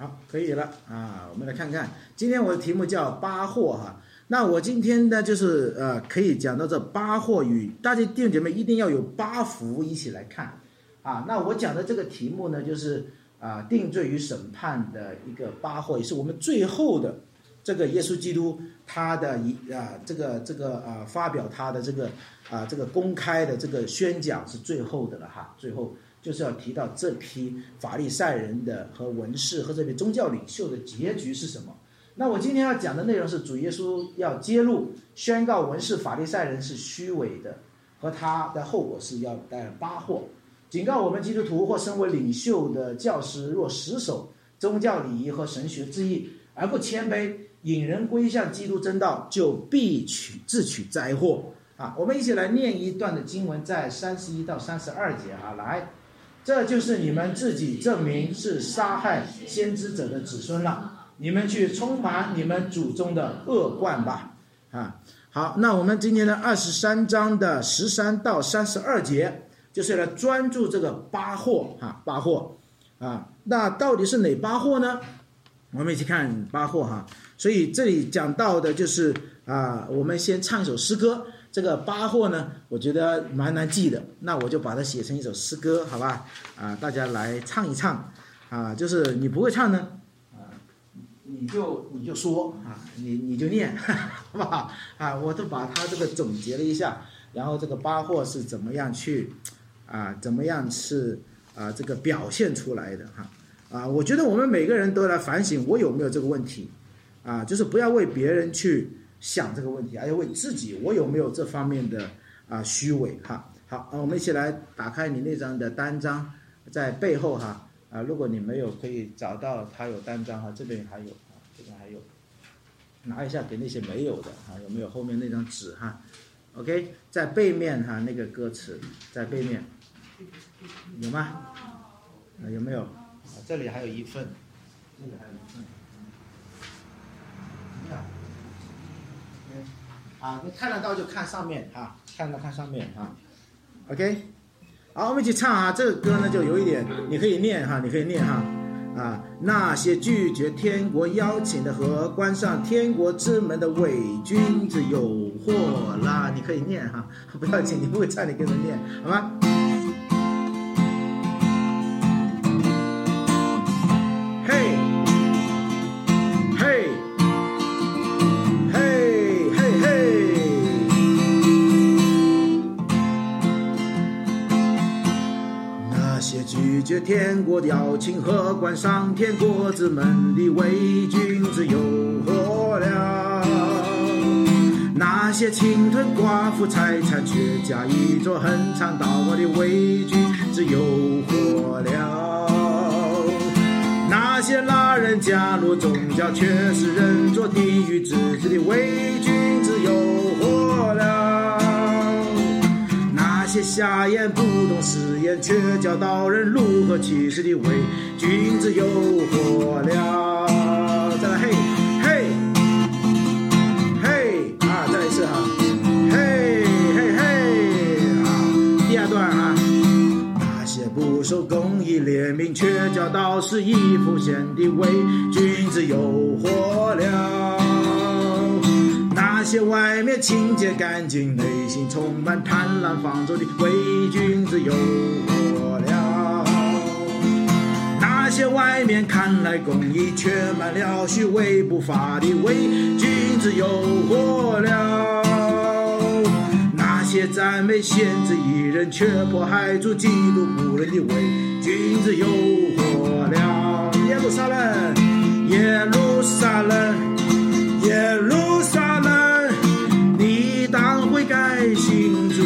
好，可以了啊。我们来看看，今天我的题目叫八祸哈。那我今天呢，就是可以讲到这八祸与大家弟兄姐妹一定要有八福一起来看啊。那我讲的这个题目呢，就是定罪与审判的一个八祸，也是我们最后的这个耶稣基督他的发表他的这个公开的这个宣讲是最后的了哈，最后。就是要提到这批法利赛人的和文士和这批宗教领袖的结局是什么。那我今天要讲的内容是主耶稣要揭露宣告文士法利赛人是虚伪的，和他的后果是要带来八祸，警告我们基督徒或身为领袖的教师，若死守宗教礼仪和神学之意而不谦卑，引人归向基督真道，就必自取灾祸啊。我们一起来念一段的经文，在31到32节啊，来。这就是你们自己证明是杀害先知者的子孙了，你们去充满你们祖宗的恶贯吧啊！好，那我们今天的23章的13到32节，就是来专注这个八祸啊，八祸啊，那到底是哪八祸呢？我们一起看八祸哈。所以这里讲到的就是我们先唱一首诗歌。这个八祸呢，我觉得蛮难记的，那我就把它写成一首诗歌，好吧？大家来唱一唱就是你不会唱呢，你就说你就念，好不好？我都把它这个总结了一下，然后这个八祸是怎么样去怎么样是这个表现出来的哈我觉得我们每个人都来反省，我有没有这个问题就是不要为别人去想这个问题，而要为自己，我有没有这方面的虚伪哈？好，我们一起来打开你那张的单张，在背后如果你没有，可以找到它有单张这边还有这边还有，拿一下给那些没有的有没有后面那张纸？OK， 在背面那个歌词在背面有吗？有没有？这里还有一份，这里还有一份。你看得到就看上面看上面OK， 好，我们一起唱这个歌呢就有一点，你可以念你可以念那些拒绝天国邀请的和关上天国之门的伪君子有祸啦，你可以念不要紧，你不会唱你跟着念好吗？拒绝天国邀请和关上天国之门的伪君子有祸了，那些侵吞寡妇财产却假意做横长道我的伪君子有祸了，那些拉人加入宗教却是人做地狱之子的伪君子有祸了，那些瞎眼不懂实验却教导人如何启示的伪君子有祸了。再来嘿嘿嘿再来一次嘿嘿嘿第二段那些不守公义怜悯却教导是以奉献的伪君子有祸了，那些外面清洁干净内心充满贪婪放纵的伪君子有祸了，那些外面看来公义却满了虚伪不法的伪君子有祸了，那些赞美先知义人却迫害主基督仆人的伪君子有祸了。耶路撒冷耶路撒冷耶路撒冷，你当悔改信主，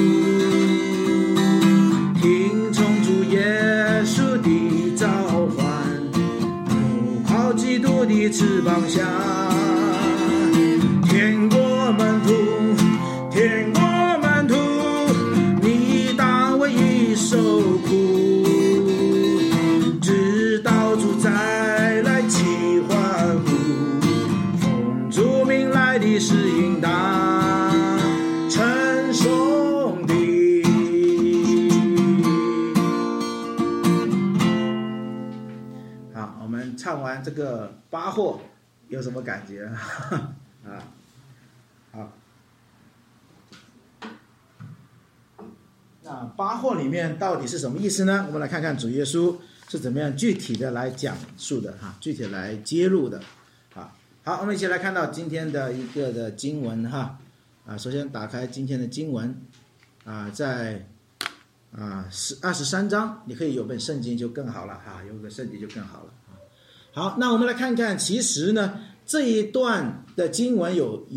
听从主耶稣的召唤，投靠基督的翅膀下，天国门徒天国门徒，你当为义受苦，直到主再来齐欢呼，奉主名来的是应当称颂的。好，我们唱完这个八惑有什么感觉啊？好，那八惑里面到底是什么意思呢？我们来看看主耶稣是怎么样具体的来讲述的哈，具体来揭露的。好，我们一起来看到今天的一个的经文哈。首先打开今天的经文在23章，你可以有本圣经就更好了哈，有个圣经就更好了。好，那我们来看看，其实呢这一段的经文有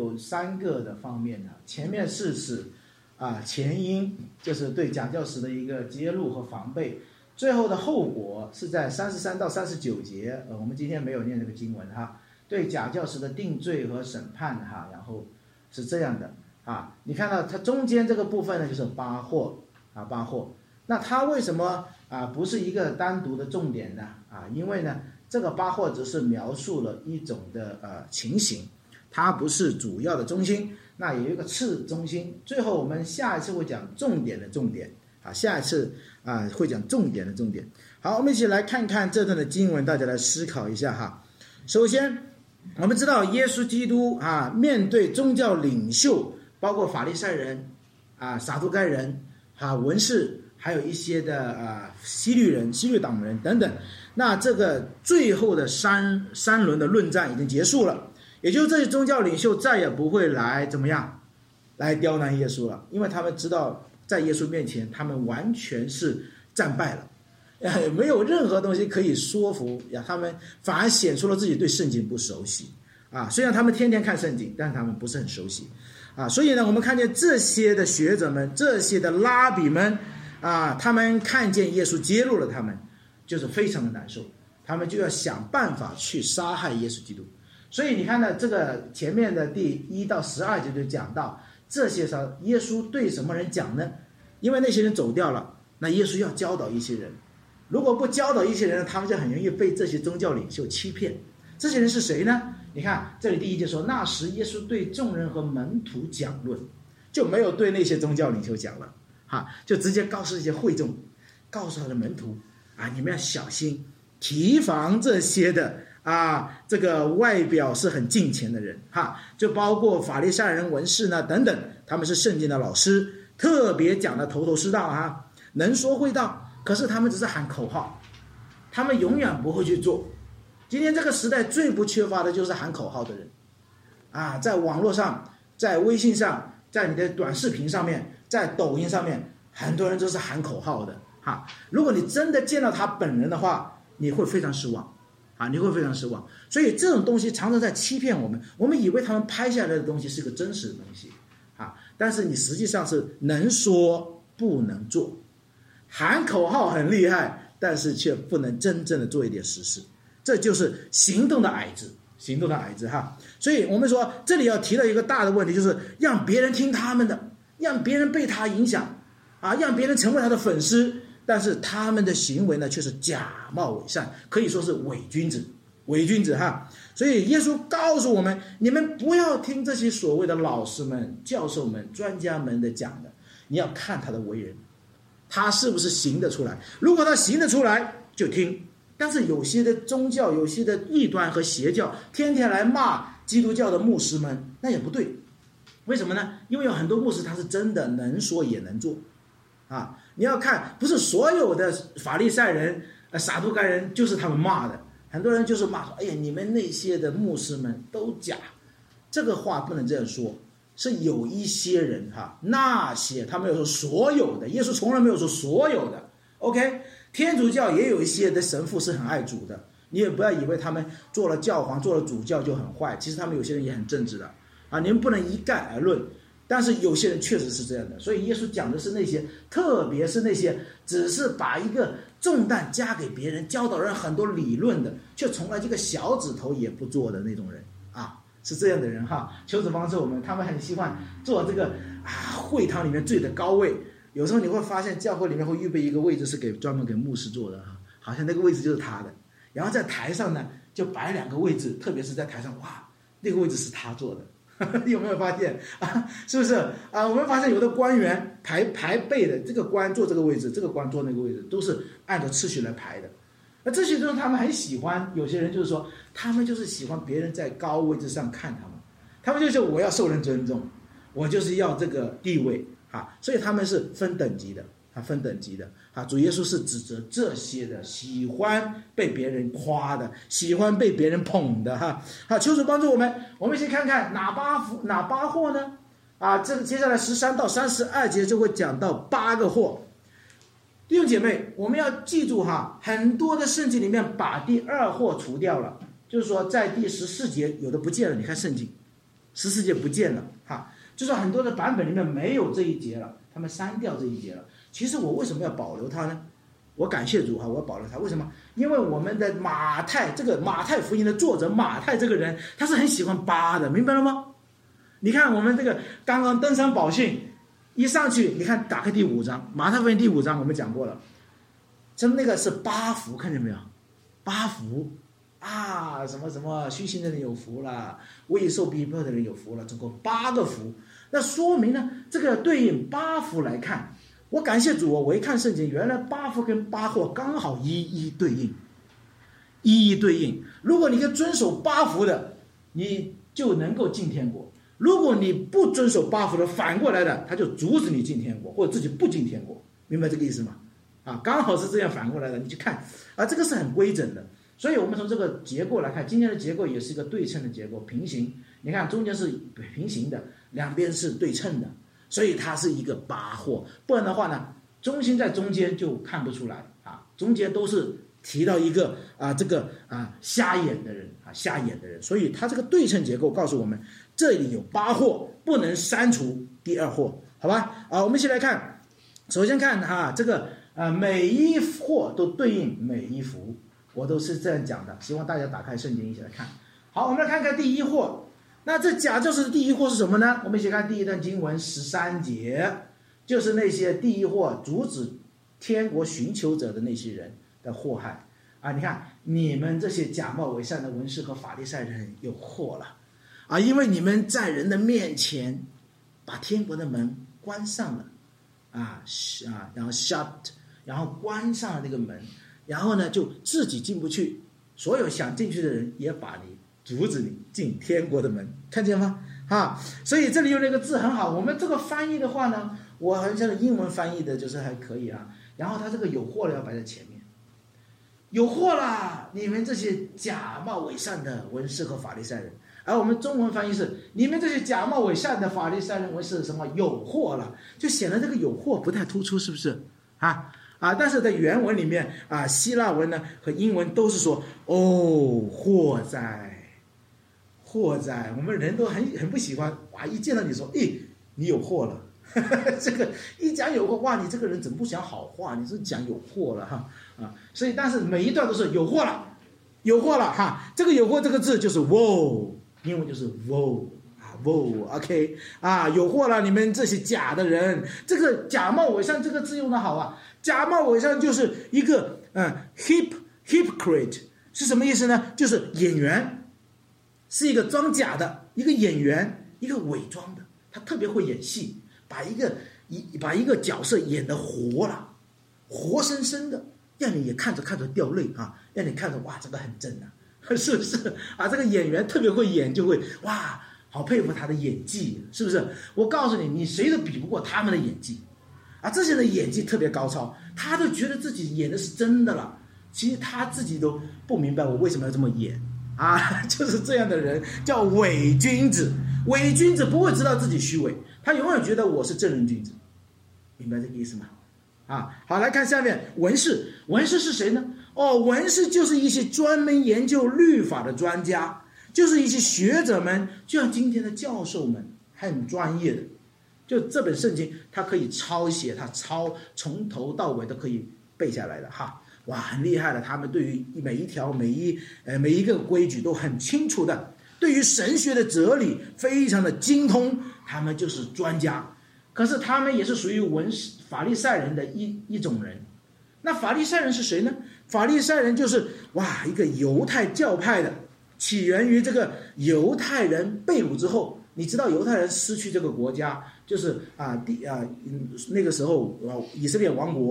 3个的方面的，前面是指前因，就是对假教师的一个揭露和防备，最后的后果是在33到39节，我们今天没有念这个经文哈，对假教师的定罪和审判哈，然后是这样的你看到它中间这个部分呢，就是八惑八惑，那它为什么不是一个单独的重点呢？因为呢这个八惑只是描述了一种的情形，它不是主要的中心，那有一个次中心，最后我们下一次会讲重点的重点下一次会讲重点的重点。好，我们一起来看看这段的经文，大家来思考一下哈。首先我们知道耶稣基督面对宗教领袖，包括法利赛人撒都该人文士，还有一些的希律人、希律党人等等，那这个最后的三轮的论战已经结束了，也就是这些宗教领袖再也不会来怎么样来刁难耶稣了，因为他们知道在耶稣面前他们完全是战败了，没有任何东西可以说服他们，反而显出了自己对圣经不熟悉虽然他们天天看圣经，但是他们不是很熟悉所以呢我们看见这些的学者们，这些的拉比们他们看见耶稣揭露了他们，就是非常的难受，他们就要想办法去杀害耶稣基督。所以你看到这个前面的第1到12节就讲到这些时候耶稣对什么人讲呢？因为那些人走掉了，那耶稣要教导一些人，如果不教导一些人，他们就很容易被这些宗教领袖欺骗。这些人是谁呢？你看这里第1节说，那时耶稣对众人和门徒讲论，就没有对那些宗教领袖讲了就直接告诉这些会众，告诉他的门徒你们要小心提防这些的这个外表是很敬虔的人就包括法利赛人、文士呢等等，他们是圣经的老师，特别讲的头头是道能说会道，可是他们只是喊口号，他们永远不会去做。今天这个时代最不缺乏的就是喊口号的人在网络上，在微信上，在你的短视频上面，在抖音上面，很多人都是喊口号的如果你真的见到他本人的话，你会非常失望你会非常失望。所以这种东西常常在欺骗我们，我们以为他们拍下来的东西是个真实的东西但是你实际上是能说不能做，喊口号很厉害，但是却不能真正的做一点实事，这就是行动的矮子，行动的矮子所以我们说这里要提到一个大的问题，就是让别人听他们的，让别人被他影响让别人成为他的粉丝，但是他们的行为呢却是假冒伪善，可以说是伪君子所以耶稣告诉我们，你们不要听这些所谓的老师们、教授们、专家们的讲的，你要看他的为人，他是不是行得出来。如果他行得出来就听，但是有些的宗教，有些的异端和邪教天天来骂基督教的牧师们，那也不对。为什么呢？因为有很多牧师他是真的能说也能做你要看不是所有的法利赛人撒都该人就是他们骂的，很多人就是骂说，哎呀，你们那些的牧师们都假。这个话不能这样说，是有一些人那些他没有说所有的，耶稣从来没有说所有的 OK。 天主教也有一些的神父是很爱主的，你也不要以为他们做了教皇做了主教就很坏，其实他们有些人也很正直的你们不能一概而论，但是有些人确实是这样的。所以耶稣讲的是那些，特别是那些只是把一个重担加给别人，教导人很多理论的，却从来这个小指头也不做的那种人是这样的人求主帮助我们。他们很喜欢做这个会堂里面最的高位，有时候你会发现教会里面会预备一个位置是专门给牧师坐的好像那个位置就是他的，然后在台上呢就摆2个位置，特别是在台上，哇，那个位置是他坐的有没有发现是不是我们发现有的官员排辈的，这个官坐这个位置，这个官坐那个位置，都是按照次序来排的那这些人他们很喜欢，有些人就是说，他们就是喜欢别人在高位置上看他们，他们就是我要受人尊重，我就是要这个地位啊，所以他们是分等级的啊，分等级的啊。主耶稣是指责这些的，喜欢被别人夸的，喜欢被别人捧的哈。好，求主帮助我们，我们一起看看哪八祸呢？啊，这个接下来13到32节就会讲到8个祸。弟兄姐妹，我们要记住哈，很多的圣经里面把第2祸除掉了，就是说在第14节有的不见了，你看圣经14节不见了哈，就是很多的版本里面没有这一节了，他们删掉这一节了。其实我为什么要保留它呢？我感谢主哈，我要保留它。为什么？因为我们的马太福音的作者马太这个人，他是很喜欢8的，明白了吗？你看我们这个刚刚登山宝训一上去，你看打开第5章，马太福音第5章我们讲过了，那个是8福，看见没有？8福啊，什么什么虚心的人有福了，未受逼迫的人有福了，总共8个福。那说明呢，这个对应8福来看，我感谢主，我一看圣经，原来8福跟8祸刚好一一对应，一一对应。如果你可以遵守8福的，你就能够进天国。如果你不遵守8福的，反过来的，他就阻止你进天国，或者自己不进天国，明白这个意思吗？啊，刚好是这样反过来的，你去看啊，这个是很规整的。所以我们从这个结构来看，今天的结构也是一个对称的结构，平行。你看中间是平行的，两边是对称的，所以它是一个8祸。不然的话呢，中心在中间就看不出来啊，中间都是提到一个瞎眼的人啊，瞎眼的人。所以它这个对称结构告诉我们，这里有8祸，不能删除第2祸，好吧？啊，我们一起来看，首先看哈，这个每一祸都对应每一福，我都是这样讲的，希望大家打开圣经一起来看。好，我们来看看第1祸。那这假教师的第1祸是什么呢？我们一起看第一段经文13节，就是那些第1祸阻止天国寻求者的那些人的祸害啊！你看，你们这些假冒伪善的文士和法利赛人有祸了啊！因为你们在人的面前把天国的门关上了然后 shut， 然后关上了那个门，然后呢就自己进不去，所有想进去的人也把你阻止你进天国的门，看见吗？所以这里用那个字很好。我们这个翻译的话呢，我很像英文翻译的就是还可以啊。然后他这个有祸了要摆在前面，有祸啦！你们这些假冒伪善的文士和法利赛人。而我们中文翻译是你们这些假冒伪善的法利赛人文士什么有祸了，就显得这个有祸不太突出，是不是但是在原文里面希腊文呢和英文都是说祸哉，我们人都很不喜欢一见到你说你有祸了这个一讲有祸，你这个人怎么不讲好话，你是讲有祸了所以但是每一段都是有祸了这个有祸这个字就是 woe， 英文就是 woe OK 有祸了，你们这些假的人。这个假冒伪善这个字用的好啊，假冒伪善就是一个hypocrite 是什么意思呢？就是演员，是一个装假的一个演员，一个伪装的，他特别会演戏，把一个角色演得活了，活生生的，让你也看着掉泪让你看着哇这个很真是不是这个演员特别会演，就会哇好佩服他的演技，是不是？我告诉你，你谁都比不过他们的演技这些人的演技特别高超，他都觉得自己演的是真的了，其实他自己都不明白我为什么要这么演就是这样的人叫伪君子。伪君子不会知道自己虚伪，他永远觉得我是正人君子，明白这个意思吗？好，来看下面文士。文士是谁呢？文士就是一些专门研究律法的专家，就是一些学者们，就像今天的教授们，很专业的。就这本圣经，他可以抄写，他从头到尾都可以背下来的哇，很厉害的。他们对于每一条每一个规矩都很清楚的，对于神学的哲理非常的精通，他们就是专家。可是他们也是属于法利赛人的一种人。那法利赛人是谁呢？法利赛人就是一个犹太教派的，起源于这个犹太人被掳之后，你知道犹太人失去这个国家，就是那个时候以色列亡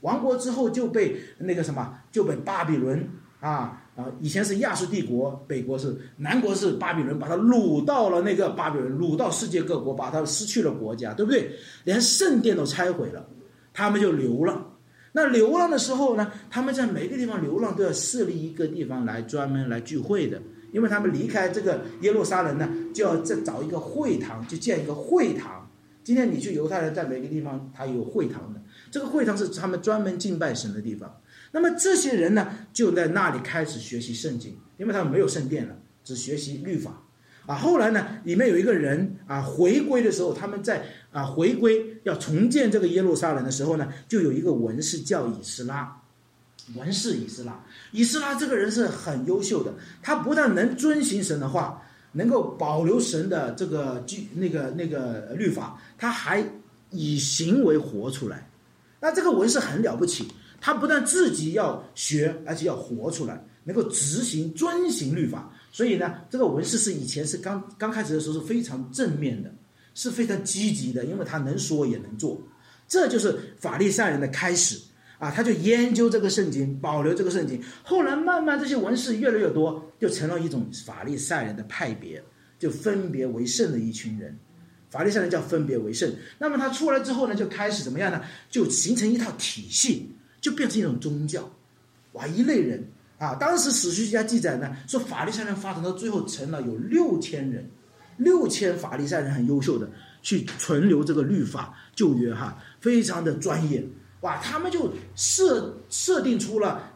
亡国之后就被就被巴比伦以前是亚述帝国，北国是南国是巴比伦，把它掳到了那个巴比伦，掳到世界各国，把它失去了国家，对不对？连圣殿都拆毁了，他们就流浪。那流浪的时候呢，他们在每个地方流浪都要设立一个地方来专门来聚会的，因为他们离开这个耶路撒冷呢，就要再找一个会堂，就建一个会堂。今天你去犹太人在每个地方他有会堂的，这个会堂是他们专门敬拜神的地方。那么这些人呢，就在那里开始学习圣经，因为他们没有圣殿了，只学习律法。后来呢，里面有一个人回归的时候，他们在回归要重建这个耶路撒冷的时候呢，就有一个文士叫以斯拉，文士以斯拉这个人是很优秀的，他不但能遵行神的话，能够保留神的这个律法，他还以行为活出来。那这个文士很了不起，他不但自己要学，而且要活出来，能够执行遵行律法。所以呢，这个文士是以前是刚开始的时候是非常正面的，是非常积极的，因为他能说也能做。这就是法利赛人的开始他就研究这个圣经，保留这个圣经。后来慢慢这些文士越来越多，就成了一种法利赛人的派别，就分别为圣的一群人。法利赛人叫分别为圣。那么他出来之后呢，就开始怎么样呢？就形成一套体系，就变成一种宗教。一类人当时史学家记载呢，说法利赛人发展到最后成了有6000人，6000法利赛人很优秀的去存留这个律法旧约非常的专业。他们就设计出了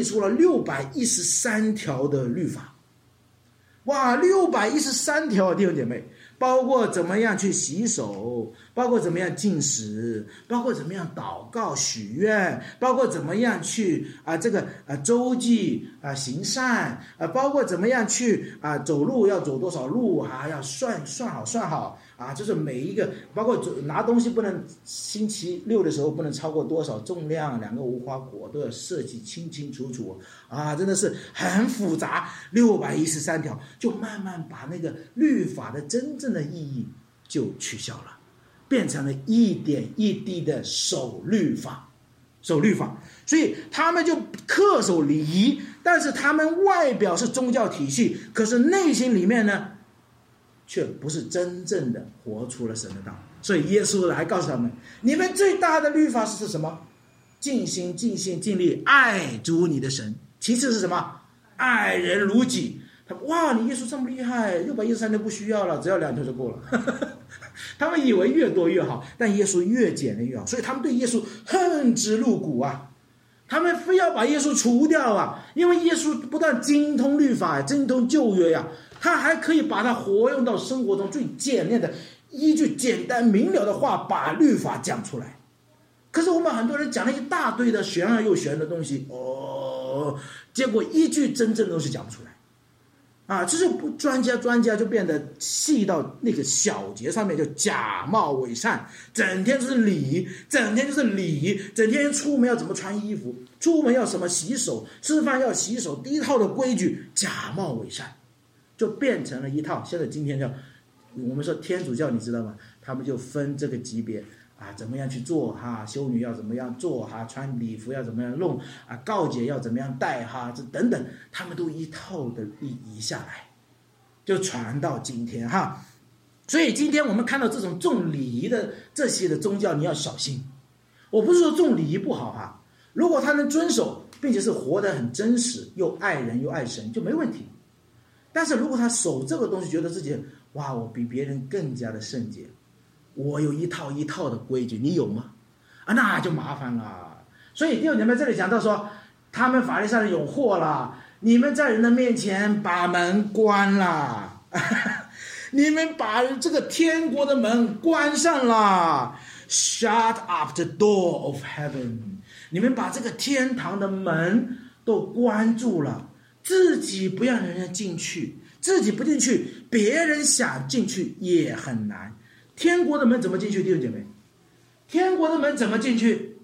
613条的律法。613条，弟兄姐妹，包括怎么样去洗手，包括怎么样进食，包括怎么样祷告许愿，包括怎么样去周济行善包括怎么样去走路要走多少路要算好就是每一个，包括拿东西不能星期六的时候不能超过多少重量，2个无花果都要设计清清楚楚真的是很复杂。613条就慢慢把那个律法的真正的意义就取消了，变成了一点一滴的守律法。所以他们就恪守礼仪，但是他们外表是宗教体系，可是内心里面呢却不是真正的活出了神的道。所以耶稣来告诉他们，你们最大的律法是什么？尽心尽性尽力爱主你的神。其次是什么？爱人如己。你耶稣这么厉害，613条不需要了，只要2条就够了他们以为越多越好，但耶稣越简单越好，所以他们对耶稣恨之入骨他们非要把耶稣除掉因为耶稣不但精通律法，精通旧约他还可以把它活用到生活中，最简练的依据简单明了的话把律法讲出来。可是我们很多人讲了一大堆的玄而又玄的东西结果一句真正的东西讲不出来就是专家就变得细到那个小节上面，就假冒伪善，整天就是礼，整天出门要怎么穿衣服，出门要什么洗手，吃饭要洗手，第一套的规矩假冒伪善，就变成了一套。现在今天叫我们说天主教，你知道吗？他们就分这个级别怎么样去做修女要怎么样做穿礼服要怎么样弄告解要怎么样带这等等，他们都一套的礼仪下来，就传到今天所以今天我们看到这种重礼仪的这些的宗教，你要小心。我不是说重礼仪不好如果他能遵守，并且是活得很真实，又爱人又爱神，就没问题。但是如果他守这个东西，觉得自己我比别人更加的圣洁，我有一套一套的规矩，你有吗？那就麻烦了。所以弟兄姐妹这里讲到说，他们法利赛人有祸了，你们在人的面前把门关了你们把这个天国的门关上了 ，Shut up the door of heaven， 你们把这个天堂的门都关住了，自己不让人家进去，自己不进去，别人想进去也很难。天国的门怎么进去，弟兄姐妹？天国的门怎么进去？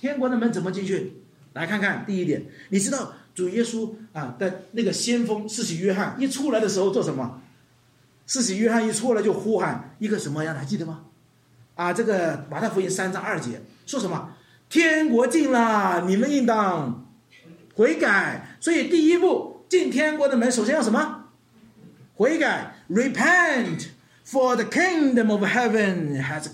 来看看第一点，你知道主耶稣的那个先锋施洗约翰一出来的时候做什么？施洗约翰一出来就呼喊一个什么样，还记得吗？这个马太福音3章2节说什么？ 天国近了，你们应当悔改。所以第一步进天国的门，首先要什么？悔改 ，repent。For the kingdom of heaven has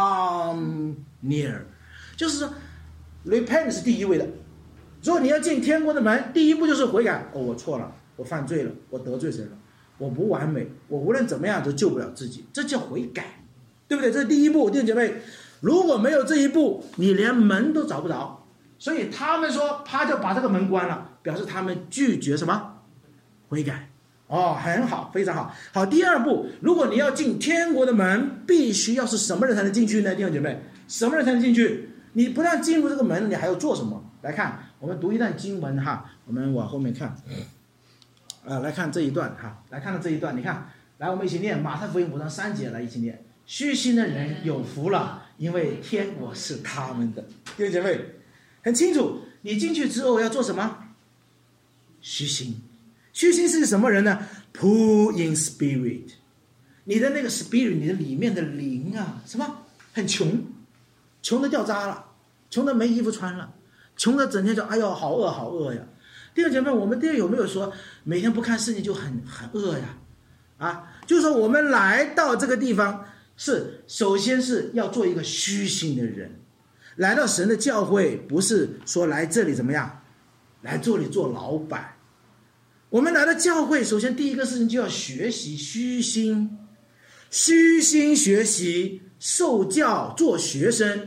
come near， 就是说 ，repent 是第一位的。如果你要进天国的门，第一步就是悔改。哦，我错了，我犯罪了，我得罪谁了？我不完美，我无论怎么样都救不了自己，这叫悔改，对不对？这是第一步，弟兄姐妹。如果没有这一步，你连门都找不着。所以他们说，他就把这个门关了，表示他们拒绝什么？悔改。哦，很好，非常好。好，第二步，如果你要进天国的门，必须要是什么人才能进去呢？弟兄姐妹，什么人才能进去？你不但进入这个门，你还要做什么？来看，我们读一段经文哈，我们往后面看，来看这一段哈，来看到这一段，你看，来我们一起念马太福音5章3节，来一起念：虚心的人有福了，因为天国是他们的。弟兄姐妹，很清楚，你进去之后要做什么？虚心。虚心是什么人呢？ Poor in spirit， 你的那个 spirit， 你的里面的灵啊，什么？很穷，穷的掉渣了，穷的没衣服穿了，穷的整天就哎呦好饿好饿呀。弟兄姐妹，我们有没有说每天不看圣经就很饿呀？啊，就是说我们来到这个地方是首先是要做一个虚心的人，来到神的教会不是说来这里怎么样，来这里做老板。我们来到教会，首先第一个事情就要学习虚心，虚心学习，受教做学生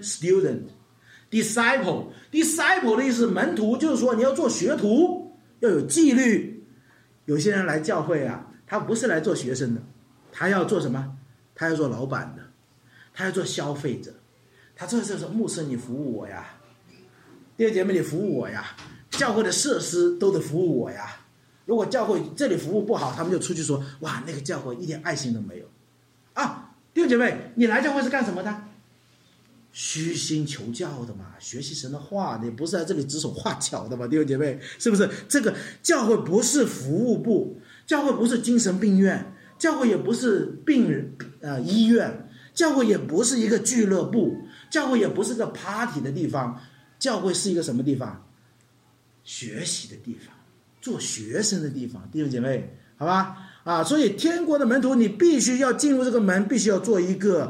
student，disciple 的意思门徒，就是说你要做学徒，要有纪律。有些人来教会啊，他不是来做学生的，他要做什么？他要做老板的，他要做消费者。他这是说牧师你服务我呀，弟兄姐妹你服务我呀，教会的设施都得服务我呀。如果教会这里服务不好，他们就出去说，哇，那个教会一点爱心都没有啊。弟兄姐妹，你来教会是干什么的？虚心求教的嘛，学习神的话，你不是在这里指手画脚的嘛，弟兄姐妹，是不是？这个教会不是服务部，教会不是精神病院，教会也不是医院，教会也不是一个俱乐部，教会也不是个 party 的地方，教会是一个什么地方？学习的地方，做学生的地方，弟兄姐妹，好吧？所以天国的门徒，你必须要进入这个门，必须要做一个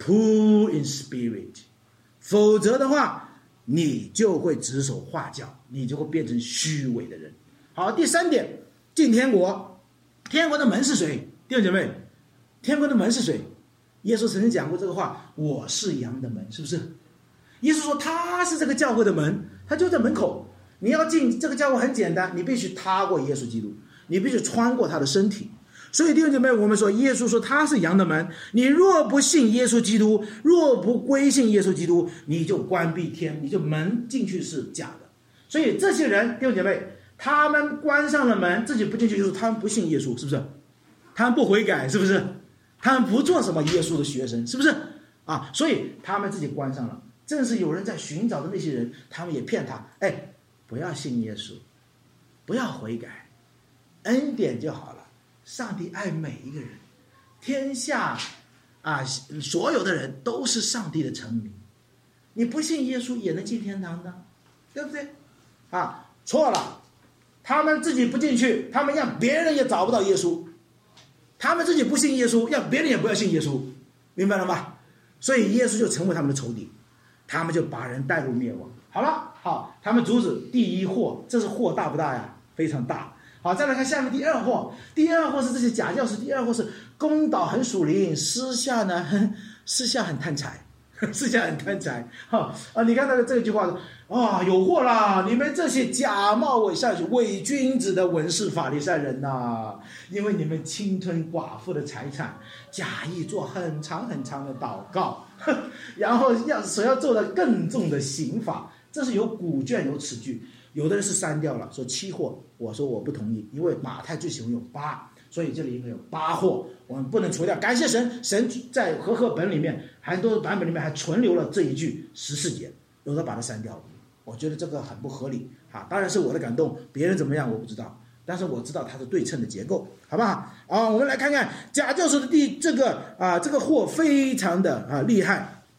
poor in spirit， 否则的话，你就会指手画脚，你就会变成虚伪的人。好，第三点，进天国，天国的门是谁？弟兄姐妹，天国的门是谁？耶稣曾经讲过这个话，我是羊的门，是不是？耶稣说他是这个教会的门，他就在门口。你要进这个教会很简单，你必须踏过耶稣基督，你必须穿过他的身体。所以弟兄姐妹，我们说耶稣说他是羊的门，你若不信耶稣基督，若不归信耶稣基督，你就关闭天，你就门进去是假的。所以这些人弟兄姐妹，他们关上了门，自己不进去，就是他们不信耶稣，是不是？他们不悔改，是不是？他们不做什么耶稣的学生，是不是？所以他们自己关上了。正是有人在寻找的那些人，他们也骗他，不要信耶稣，不要悔改，恩典就好了。上帝爱每一个人，天下所有的人都是上帝的臣民，你不信耶稣也能进天堂的，对不对？错了，他们自己不进去，他们让别人也找不到耶稣，他们自己不信耶稣，让别人也不要信耶稣，明白了吗？所以耶稣就成为他们的仇敌，他们就把人带入灭亡。好，他们阻止第一祸，这是祸大不大呀？非常大。好，再来看下面第二祸。第二祸是这些假教师，第二祸是公道很属灵，私下很贪财，私下很贪财。你看到这句话有祸啦！你们这些假冒伪君子的文士法利赛人呐，因为你们侵吞寡妇的财产，假意做很长很长的祷告，然后所要做的更重的刑罚。这是有古卷有此句，有的人是删掉了，说7祸，我说我不同意，因为马太最喜欢有8，所以这里应该有8祸，我们不能除掉。感谢神，神在和合本里面很多版本里面还存留了这一句14节，有的把它删掉了。我觉得这个很不合理当然是我的感动，别人怎么样我不知道，但是我知道它是对称的结构，好不好？我们来看看假教师的这个祸非常的厉害。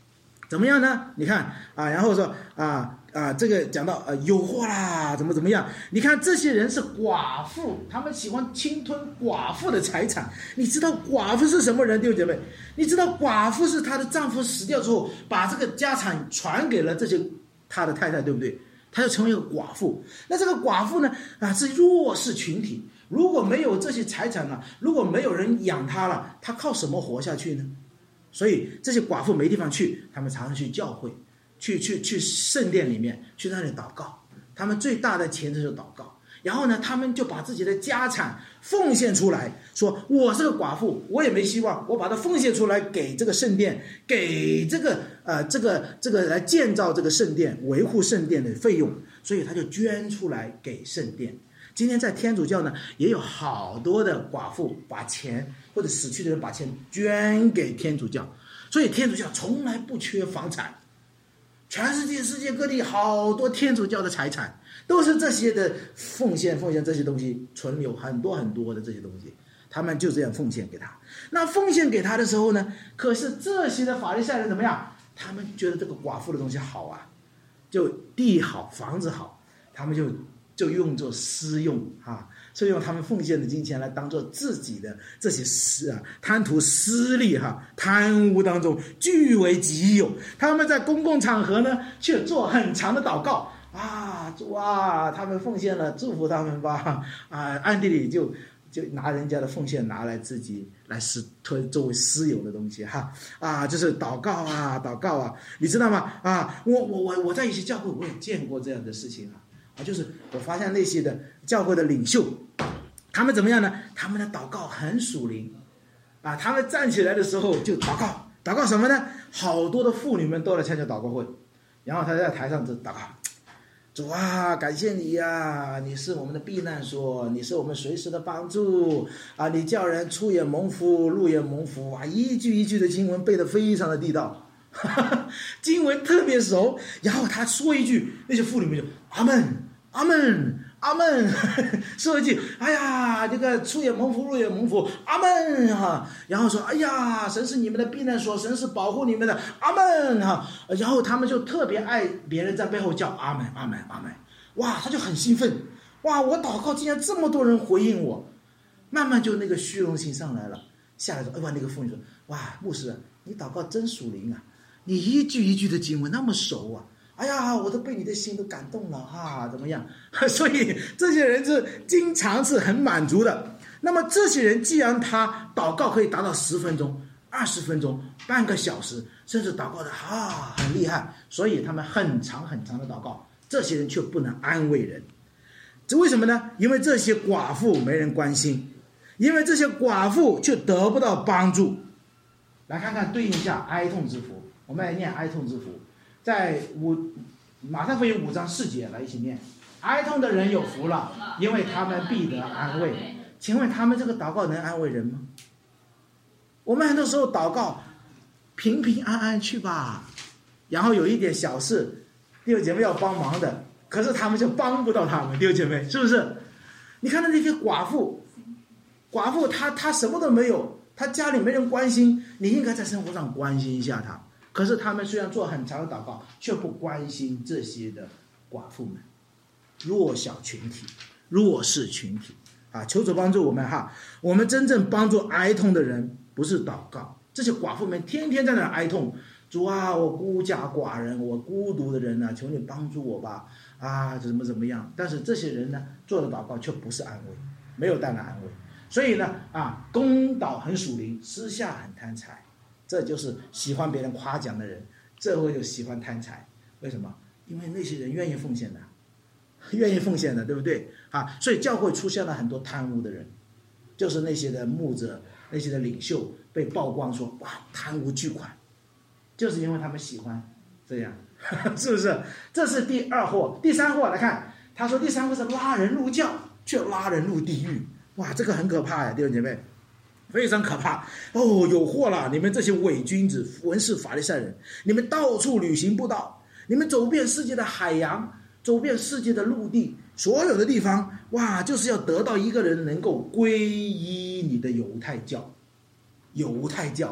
怎么样呢？你看然后说这个讲到有祸啦，怎么样？你看这些人是寡妇，他们喜欢侵吞寡妇的财产。你知道寡妇是什么人，弟兄姐妹？你知道寡妇是她的丈夫死掉之后，把这个家产传给了这些她的太太，对不对？她就成为一个寡妇。那这个寡妇呢是弱势群体，如果没有这些财产了，如果没有人养她了，她靠什么活下去呢？所以这些寡妇没地方去，他们常常去教会，去圣殿里面去那里祷告。他们最大的前提就是祷告。然后呢，他们就把自己的家产奉献出来，说我是个寡妇，我也没希望，我把它奉献出来给这个圣殿，给这个来建造这个圣殿，维护圣殿的费用，所以他就捐出来给圣殿。今天在天主教呢，也有好多的寡妇把钱，或者死去的人把钱捐给天主教，所以天主教从来不缺房产。全世界各地好多天主教的财产都是这些的奉献这些东西存留很多的这些东西，他们就这样奉献给他。那奉献给他的时候呢，可是这些的法利赛人怎么样？他们觉得这个寡妇的东西好啊，就地好房子好，他们就用作私用所以用他们奉献的金钱来当做自己的这些贪图私利贪污当中据为己有。他们在公共场合呢却做很长的祷告主啊，他们奉献了，祝福他们吧暗地里就拿人家的奉献拿来自己来作为私有的东西就是祷告你知道吗我在一些教会我也见过这样的事情就是我发现那些的教会的领袖，他们怎么样呢？他们的祷告很属灵他们站起来的时候就祷告什么呢？好多的妇女们都来参加祷告会，然后他在台上就祷告，主啊，感谢你呀，你是我们的避难所，你是我们随时的帮助你叫人出也蒙福，入也蒙福一句一句的经文背得非常的地道经文特别熟，然后他说一句，那些妇女们就阿门阿门阿门说一句，哎呀，这个出也蒙福，入也蒙福，阿门然后说，哎呀，神是你们的避难所，神是保护你们的，阿门然后他们就特别爱别人在背后叫阿门阿门阿门，他就很兴奋，我祷告竟然这么多人回应我，慢慢就那个虚荣心上来了，下来说，那个妇女说，牧师你祷告真属灵你一句一句的经文那么熟哎呀，我都被你的心都感动了怎么样所以这些人是经常是很满足的。那么这些人既然他祷告可以达到10分钟、20分钟、半个小时，甚至祷告的很厉害，所以他们很长的祷告，这些人却不能安慰人。这为什么呢？因为这些寡妇没人关心，因为这些寡妇却得不到帮助。来看看对应一下哀痛之福，我们来念哀痛之福，在马太福音5章4节，来一起念。哀痛的人有福了，因为他们必得安慰。请问他们这个祷告能安慰人吗？我们很多时候祷告平平安安去吧，然后有一点小事弟兄姐妹要帮忙的，可是他们就帮不到他们，弟兄姐妹是不是？你看到那些寡妇她什么都没有，她家里没人关心，你应该在生活上关心一下她。可是他们虽然做很长的祷告，却不关心这些的寡妇们，弱小群体、弱势群体求主帮助我们我们真正帮助哀痛的人不是祷告，这些寡妇们天天在那哀痛，主啊，我孤家寡人，我孤独的人求你帮助我吧怎么样？但是这些人呢做的祷告却不是安慰，没有带来安慰。所以呢公祷很属灵，私下很贪财。这就是喜欢别人夸奖的人，这会就喜欢贪财。为什么？因为那些人愿意奉献的，对不对所以教会出现了很多贪污的人，就是那些的牧者、那些的领袖被曝光说贪污巨款，就是因为他们喜欢这样是不是？这是第二祸。第三祸来看，他说第三祸是拉人入教却拉人入地狱。这个很可怕呀，弟兄姐妹，非常可怕有祸了！你们这些伪君子、文士、法利赛人，你们到处旅行布道，你们走遍世界的海洋，走遍世界的陆地，所有的地方就是要得到一个人能够皈依你的犹太教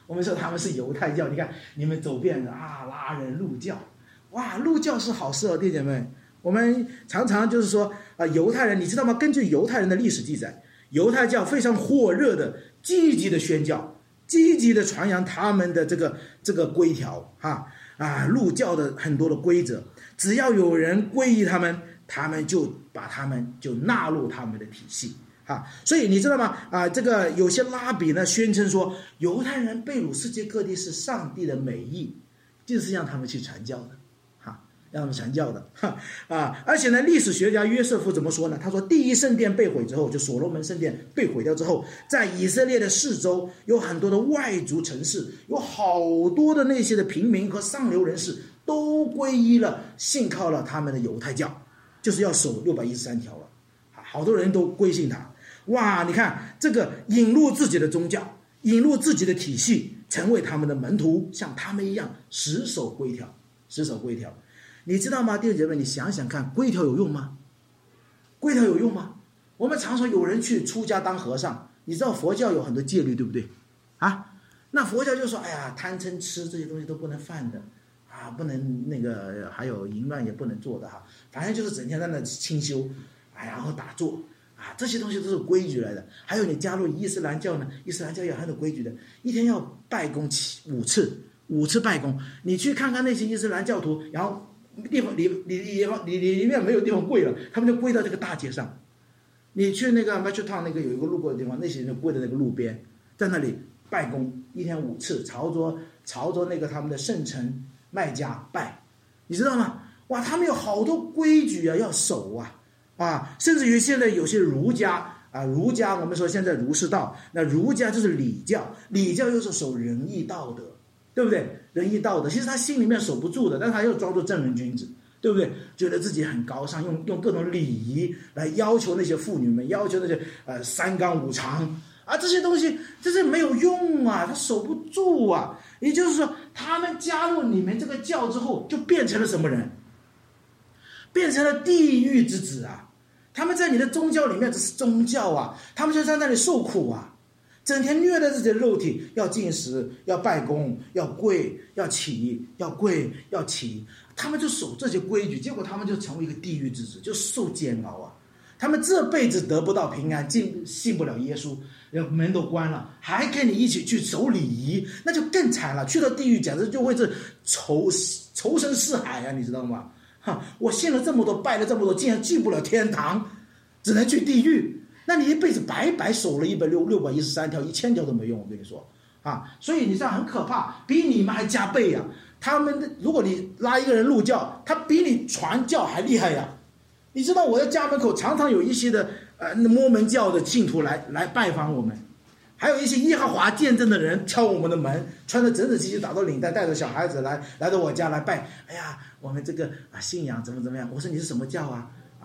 我们说他们是犹太教，你看你们走遍拉人入教，哇，入教是好事哦，弟兄姐妹。我们常常就是说犹太人，你知道吗？根据犹太人的历史记载，犹太教非常火热的、积极的宣教，积极的传扬他们的这个规条入教的很多的规则，只要有人皈依他们，他们就把他们就纳入他们的体系所以你知道吗？这个有些拉比呢宣称说，犹太人被掳世界各地是上帝的美意，就是让他们去传教的让他们传教的而且呢，历史学家约瑟夫怎么说呢？他说，第一圣殿被毁之后，就所罗门圣殿被毁掉之后，在以色列的四周有很多的外族城市，有好多的那些的平民和上流人士都皈依了，信靠了他们的犹太教，就是要守613条了，好多人都归信他。哇，你看这个引入自己的宗教，引入自己的体系，成为他们的门徒，像他们一样死守规条，死守规条。你知道吗，弟兄姐妹，你想想看，规条有用吗？规条有用吗？我们常说有人去出家当和尚，你知道佛教有很多戒律，对不对那佛教就说，哎呀，贪嗔痴这些东西都不能犯的不能那个，还有淫乱也不能做的反正就是整天在那清修然后打坐这些东西都是规矩来的。还有你加入伊斯兰教呢，伊斯兰教也很有规矩的，一天要拜功5次拜功。你去看看那些伊斯兰教徒，然后地方里面没有地方跪了，他们就跪到这个大街上。你去那个 Metro Town 那个有一个路过的地方，那些人就跪在那个路边，在那里拜功，一天5次，朝着那个他们的圣城麦加拜，你知道吗？哇，他们有好多规矩要守甚至于现在有些儒家儒家我们说现在儒释道，那儒家就是礼教，礼教又是守仁义道德，对不对？仁义道德，其实他心里面守不住的，但他又装作正人君子，对不对？觉得自己很高尚，用各种礼仪来要求那些妇女们，要求那些3纲5常这些东西，这是没有用他守不住也就是说，他们加入你们这个教之后，就变成了什么人？变成了地狱之子他们在你的宗教里面只是宗教他们就在那里受苦整天虐待自己的肉体，要进食，要拜功，要跪，要起，要跪，要起，他们就守这些规矩，结果他们就成为一个地狱之子，就受煎熬他们这辈子得不到平安，信不了耶稣，门都关了，还跟你一起去守礼仪，那就更惨了，去到地狱简直就会是仇深似海你知道吗？我信了这么多，拜了这么多，竟然进不了天堂，只能去地狱。那你一辈子白白守了613条，1000条都没用，我跟你说所以你这样很可怕，比你们还加倍他们如果你拉一个人入教，他比你传教还厉害你知道我在家门口常常有一些的摩门教的信徒来拜访我们，还有一些耶和华见证的人敲我们的门，穿着整整齐齐打到领带，带着小孩子来到我家来拜。哎呀，我们这个信仰怎么样？我说你是什么教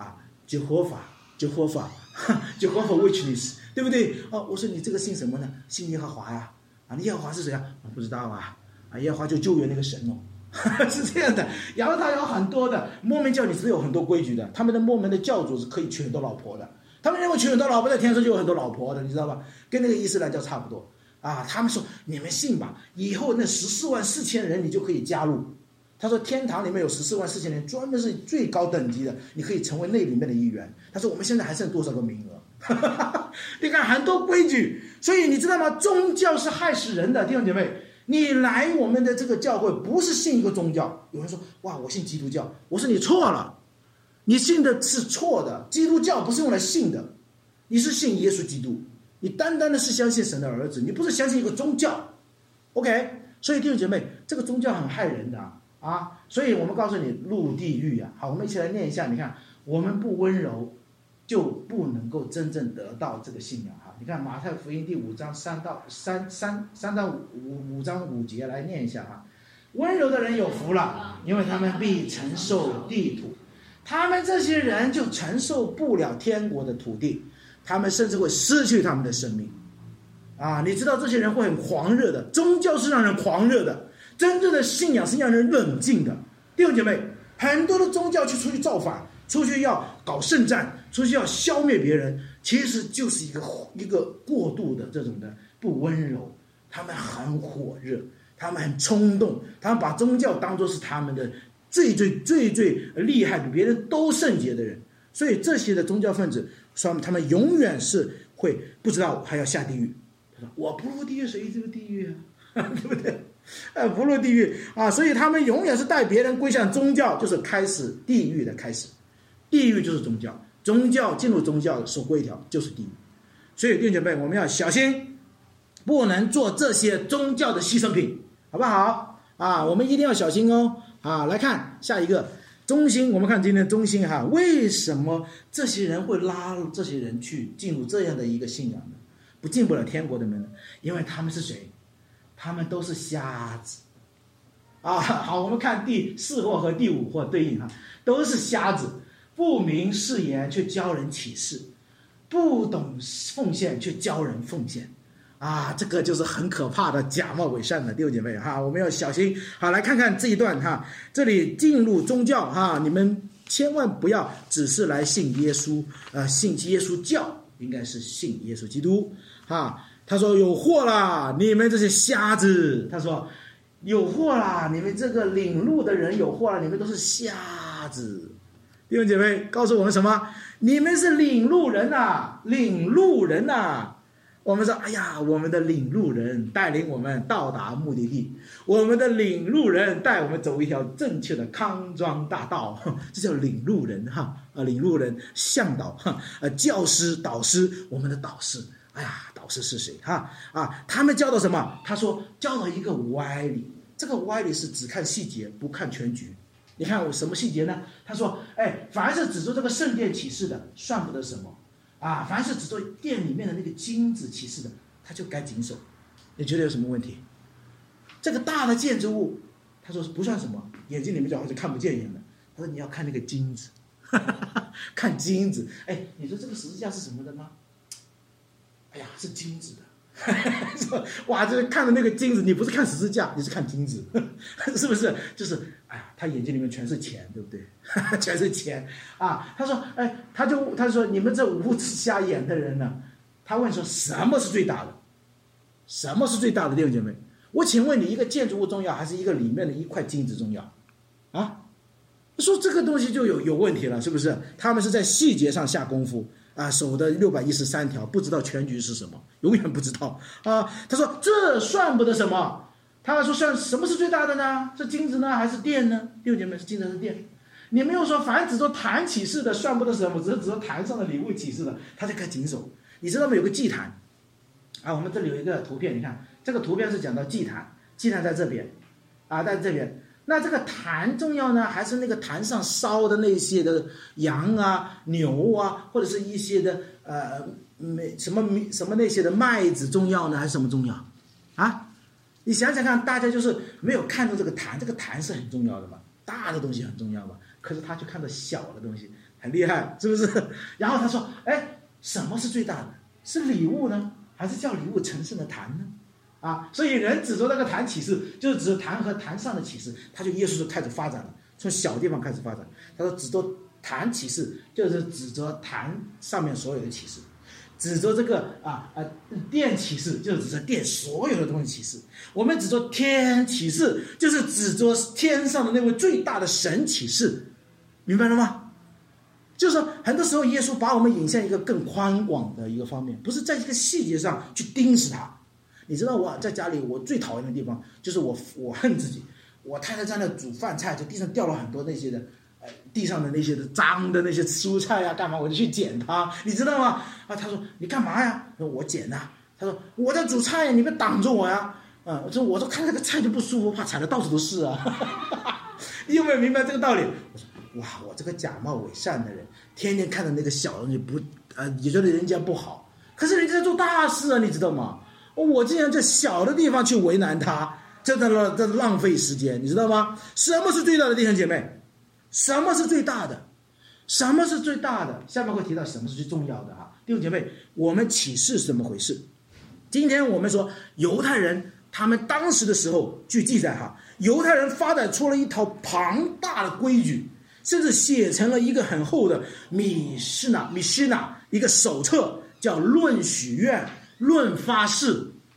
Jehovah Witness， 对不对我说你这个信什么呢？信耶和华你耶和华是谁我不知道耶和华就救援那个神是这样的。然后他有很多的摩门教，你是有很多规矩的，他们的摩门的教主是可以娶很多老婆的，他们认为娶很多老婆在天上就有很多老婆的，你知道吧？跟那个伊斯兰教差不多他们说你们信吧，以后那144000人你就可以加入。他说天堂里面有144000人，专门是最高等级的，你可以成为那里面的一员。他说我们现在还剩多少个名额你看很多规矩，所以你知道吗？宗教是害死人的，弟兄姐妹，你来我们的这个教会不是信一个宗教。有人说哇我信基督教，我说你错了，你信的是错的，基督教不是用来信的，你是信耶稣基督，你单单的是相信神的儿子，你不是相信一个宗教 OK。 所以弟兄姐妹，这个宗教很害人的所以我们告诉你入地狱好，我们一起来念一下。你看我们不温柔就不能够真正得到这个信仰你看马太福音第5章3到5章5节来念一下温柔的人有福了，因为他们必承受地土。他们这些人就承受不了天国的土地，他们甚至会失去他们的生命你知道这些人会很狂热的，宗教是让人狂热的，真正的信仰是让人冷静的。弟兄姐妹，很多的宗教出去造反，出去要搞圣战，出去要消灭别人，其实就是一个过度的这种的不温柔他们很火热，他们很冲动，他们把宗教当作是他们的最厉害，比别人都圣洁的人。所以这些的宗教分子说他们永远是会不知道还要下地狱。他说我不入地狱谁入地狱啊对不对？不入地狱啊，所以他们永远是带别人归向宗教，就是开始地狱的开始。地狱就是宗教，宗教进入宗教守规条就是地狱。所以弟兄姐妹，我们要小心，不能做这些宗教的牺牲品，好不好啊？我们一定要小心哦。啊，来看下一个中心，我们看今天中心哈，为什么这些人会拉这些人去进入这样的一个信仰呢？不进不了天国的门呢？因为他们是谁？他们都是瞎子啊。好，我们看第4或和第5或对应哈，都是瞎子，不明誓言却教人启示，不懂奉献却教人奉献啊，这个就是很可怕的假冒伪善的弟兄姐妹哈，我们要小心。好，来看看这一段哈，这里进入宗教哈，你们千万不要只是来信耶稣，信耶稣教，应该是信耶稣基督哈。他说有祸啦，你们这些瞎子，他说有祸啦，你们这个领路的人有祸啦，你们都是瞎子。弟兄姐妹告诉我们什么？你们是领路人啊，领路人啊。我们说哎呀，我们的领路人带领我们到达目的地，我们的领路人带我们走一条正确的康庄大道，这叫领路人哈。领路人向导教师导师，我们的导师，哎呀，导师是谁哈？他们教导什么？他说教导一个歪理，这个歪理是只看细节不看全局。你看我什么细节呢？他说凡是指出这个圣殿启示的算不得什么啊，凡是指出殿里面的那个金子启示的他就该谨守。你觉得有什么问题？这个大的建筑物他说不算什么，眼睛里面就好像看不见一样的。他说你要看那个金子看金子。你说这个十字架是什么的吗？哎呀，是金子的哇，这看的那个金子，你不是看十字架，你是看金子是不是？就是哎呀，他眼睛里面全是钱，对不对全是钱啊。他说他说你们这无知瞎眼的人呢，他问说什么是最大的？什么是最大的？弟兄姐妹，我请问你，一个建筑物重要还是一个里面的一块金子重要啊？说这个东西就有问题了，是不是？他们是在细节上下功夫啊，守的613条，不知道全局是什么，永远不知道啊。他说这算不得什么。他说算什么是最大的呢？是金子呢还是殿呢？弟兄姐妹，是金子还是殿？你没有说凡只说坛启示的算不得什么，只是说坛上的礼物启示的他就该谨守。你知道吗？有个祭坛啊，我们这里有一个图片，你看这个图片是讲到祭坛，祭坛在这边啊，在这边。那这个坛重要呢，还是那个坛上烧的那些的羊啊、牛啊，或者是一些的什么那些的麦子重要呢，还是什么重要啊？你想想看，大家就是没有看到这个坛，这个坛是很重要的嘛，大的东西很重要嘛，可是他就看到小的东西，很厉害，是不是？然后他说，什么是最大的？是礼物呢，还是叫礼物成圣的坛呢？所以人指着那个坛启示，就是指坛和坛上的启示，他就耶稣就开始发展了，从小地方开始发展。他说指着坛启示，就是指着坛上面所有的启示；指着这个殿启示，就是指着殿所有的东西启示。我们指着天启示，就是指着天上的那位最大的神启示，明白了吗？就是说，很多时候耶稣把我们引向一个更宽广的一个方面，不是在一个细节上去盯死他。你知道我在家里我最讨厌的地方就是我恨自己，我太太在那煮饭菜，就地上掉了很多那些的地上的那些的脏的那些蔬菜啊，干嘛我就去捡它，你知道吗？他说你干嘛呀？我说我捡啊。他说我在煮菜呀，你别挡着我呀。我说看那个菜就不舒服，怕踩得到处都是啊你有没有明白这个道理？我说哇，我这个假冒伪善的人，天天看着那个小东西也觉得人家不好，可是人家在做大事啊，你知道吗？我竟然在小的地方去为难他，真的浪费时间，你知道吗？什么是最大的，弟兄姐妹？什么是最大的？什么是最大的？下面会提到什么是最重要的弟兄姐妹，我们启示是怎么回事？今天我们说犹太人他们当时的时候，据记载犹太人发展出了一套庞大的规矩，甚至写成了一个很厚的米施纳一个手册，叫论许愿、论发誓。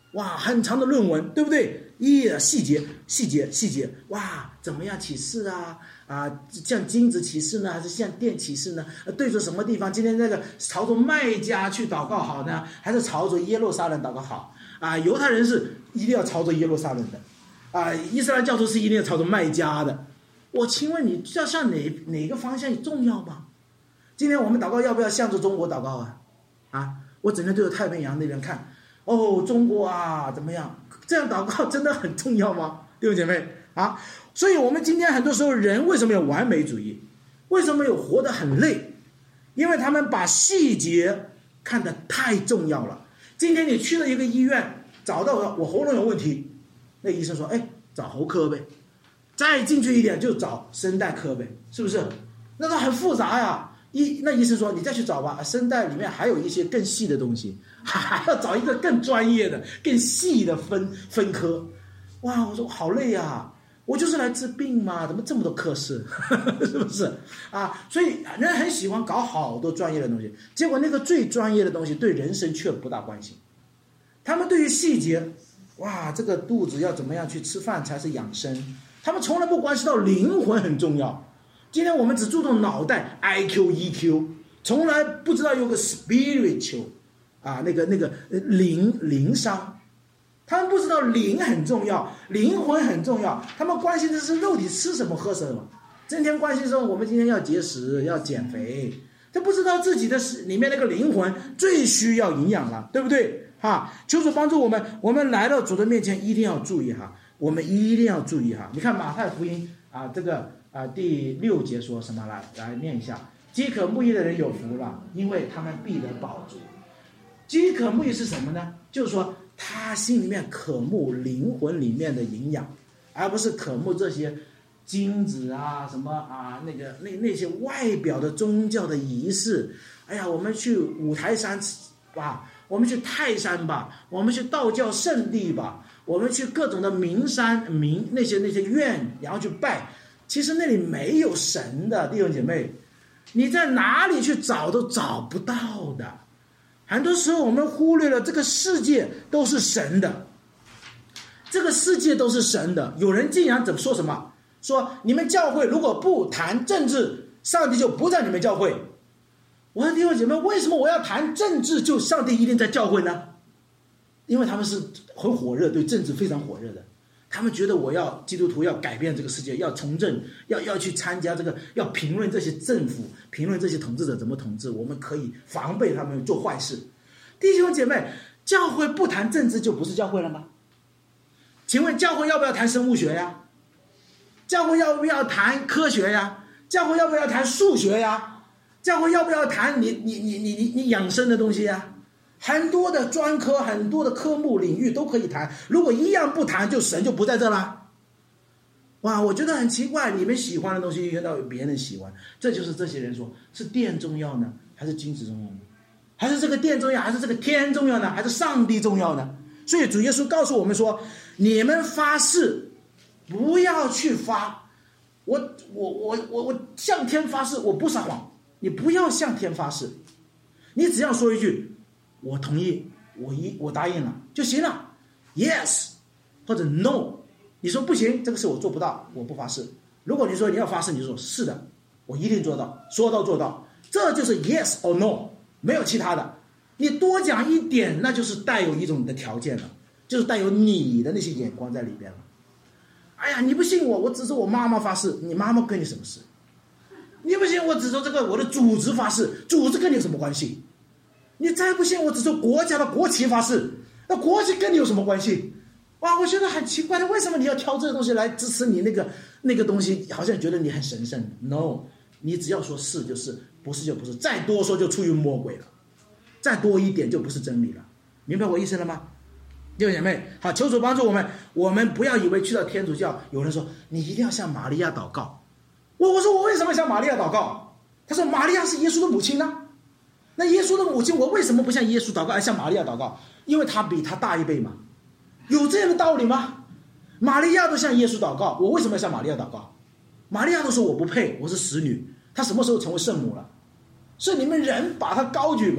哇，很长的论文，对不对？细节，哇，怎么样启示啊？像金子启示呢，还是像电启示呢？对着什么地方？今天那个朝着麦加去祷告好呢，还是朝着耶路撒冷祷告好？犹太人是一定要朝着耶路撒冷的，伊斯兰教徒是一定要朝着麦加的。我请问你，要向哪个方向重要吗？今天我们祷告要不要向着中国祷告啊？我整天对着太平洋那边看，中国啊怎么样？这样祷告真的很重要吗？弟兄姐妹啊，所以我们今天很多时候人为什么有完美主义？为什么有活得很累？因为他们把细节看得太重要了。今天你去了一个医院，找到我喉咙有问题，那医生说，找喉科呗。再进去一点就找声带科呗，是不是？那都很复杂呀。那医生说你再去找吧，声带里面还有一些更细的东西，还要找一个更专业的、更细的分科。哇，我说好累啊，我就是来治病嘛，怎么这么多科室，是不是所以人很喜欢搞好多专业的东西，结果那个最专业的东西对人生却不大关心。他们对于细节，哇，这个肚子要怎么样去吃饭才是养生，他们从来不关心到灵魂很重要。今天我们只注重脑袋 IQ、EQ， 从来不知道有个 spiritual 那个灵商，他们不知道灵很重要，灵魂很重要，他们关心的是肉体吃什么喝什么，整天关心说我们今天要节食要减肥，他不知道自己的里面那个灵魂最需要营养了，对不对求主帮助我们，我们来到主的面前一定要注意我们一定要注意你看马太福音这个第6节说什么？来念一下：饥渴慕义的人有福了，因为他们必得饱足。饥渴慕义是什么呢？就是说他心里面渴慕灵魂里面的营养，而不是渴慕这些金子什么那些外表的宗教的仪式。我们去五台山吧，我们去泰山吧，我们去道教圣地吧，我们去各种的名山那些院，然后去拜。其实那里没有神的，弟兄姐妹，你在哪里去找都找不到的。很多时候我们忽略了这个世界都是神的，这个世界都是神的。有人竟然怎么说什么？说你们教会如果不谈政治，上帝就不在你们教会。我说弟兄姐妹，为什么我要谈政治就上帝一定在教会呢？因为他们是很火热，对政治非常火热的。他们觉得基督徒要改变这个世界，要从政，要去参加这个，要评论这些政府，评论这些统治者怎么统治，我们可以防备他们做坏事。弟兄姐妹，教会不谈政治就不是教会了吗？请问教会要不要谈生物学呀？教会要不要谈科学呀？教会要不要谈数学呀？教会要不要谈你养生的东西呀？很多的专科，很多的科目领域都可以谈，如果一样不谈，就神就不在这了。哇，我觉得很奇怪，你们喜欢的东西遇到别人喜欢，这就是这些人说是殿重要呢，还是金子重要呢？还是这个殿重要，还是这个天重要呢？还是上帝重要呢？所以主耶稣告诉我们说，你们发誓不要去发，我向天发誓，我不撒谎，你不要向天发誓，你只要说一句我同意，我答应了就行了 ，yes 或者 no。你说不行，这个事我做不到，我不发誓。如果你说你要发誓，你就说是的，我一定做到，说到做到，这就是 yes or no， 没有其他的。你多讲一点，那就是带有一种你的条件了，就是带有你的那些眼光在里边了。哎呀，你不信我，我指着我妈妈发誓，你妈妈跟你什么事？你不信我指着这个我的组织发誓，组织跟你有什么关系？你再不信我指着国家的国旗发誓，那国旗跟你有什么关系？哇，我觉得很奇怪的，为什么你要挑这个东西来支持你那个东西，好像觉得你很神圣 ？No， 你只要说是就是，不是就不是，再多说就出于魔鬼了，再多一点就不是真理了，明白我意思了吗？弟兄姐妹，好，求主帮助我们，我们不要以为去到天主教，有人说你一定要向玛利亚祷告，我说我为什么向玛利亚祷告？他说玛利亚是耶稣的母亲呢。那耶稣的母亲，我为什么不向耶稣祷告，而向玛利亚祷告？因为他比他大一辈嘛，有这样的道理吗？玛利亚都向耶稣祷告，我为什么要向玛利亚祷告？玛利亚都说我不配，我是使女，她什么时候成为圣母了？是你们人把她高举嘛？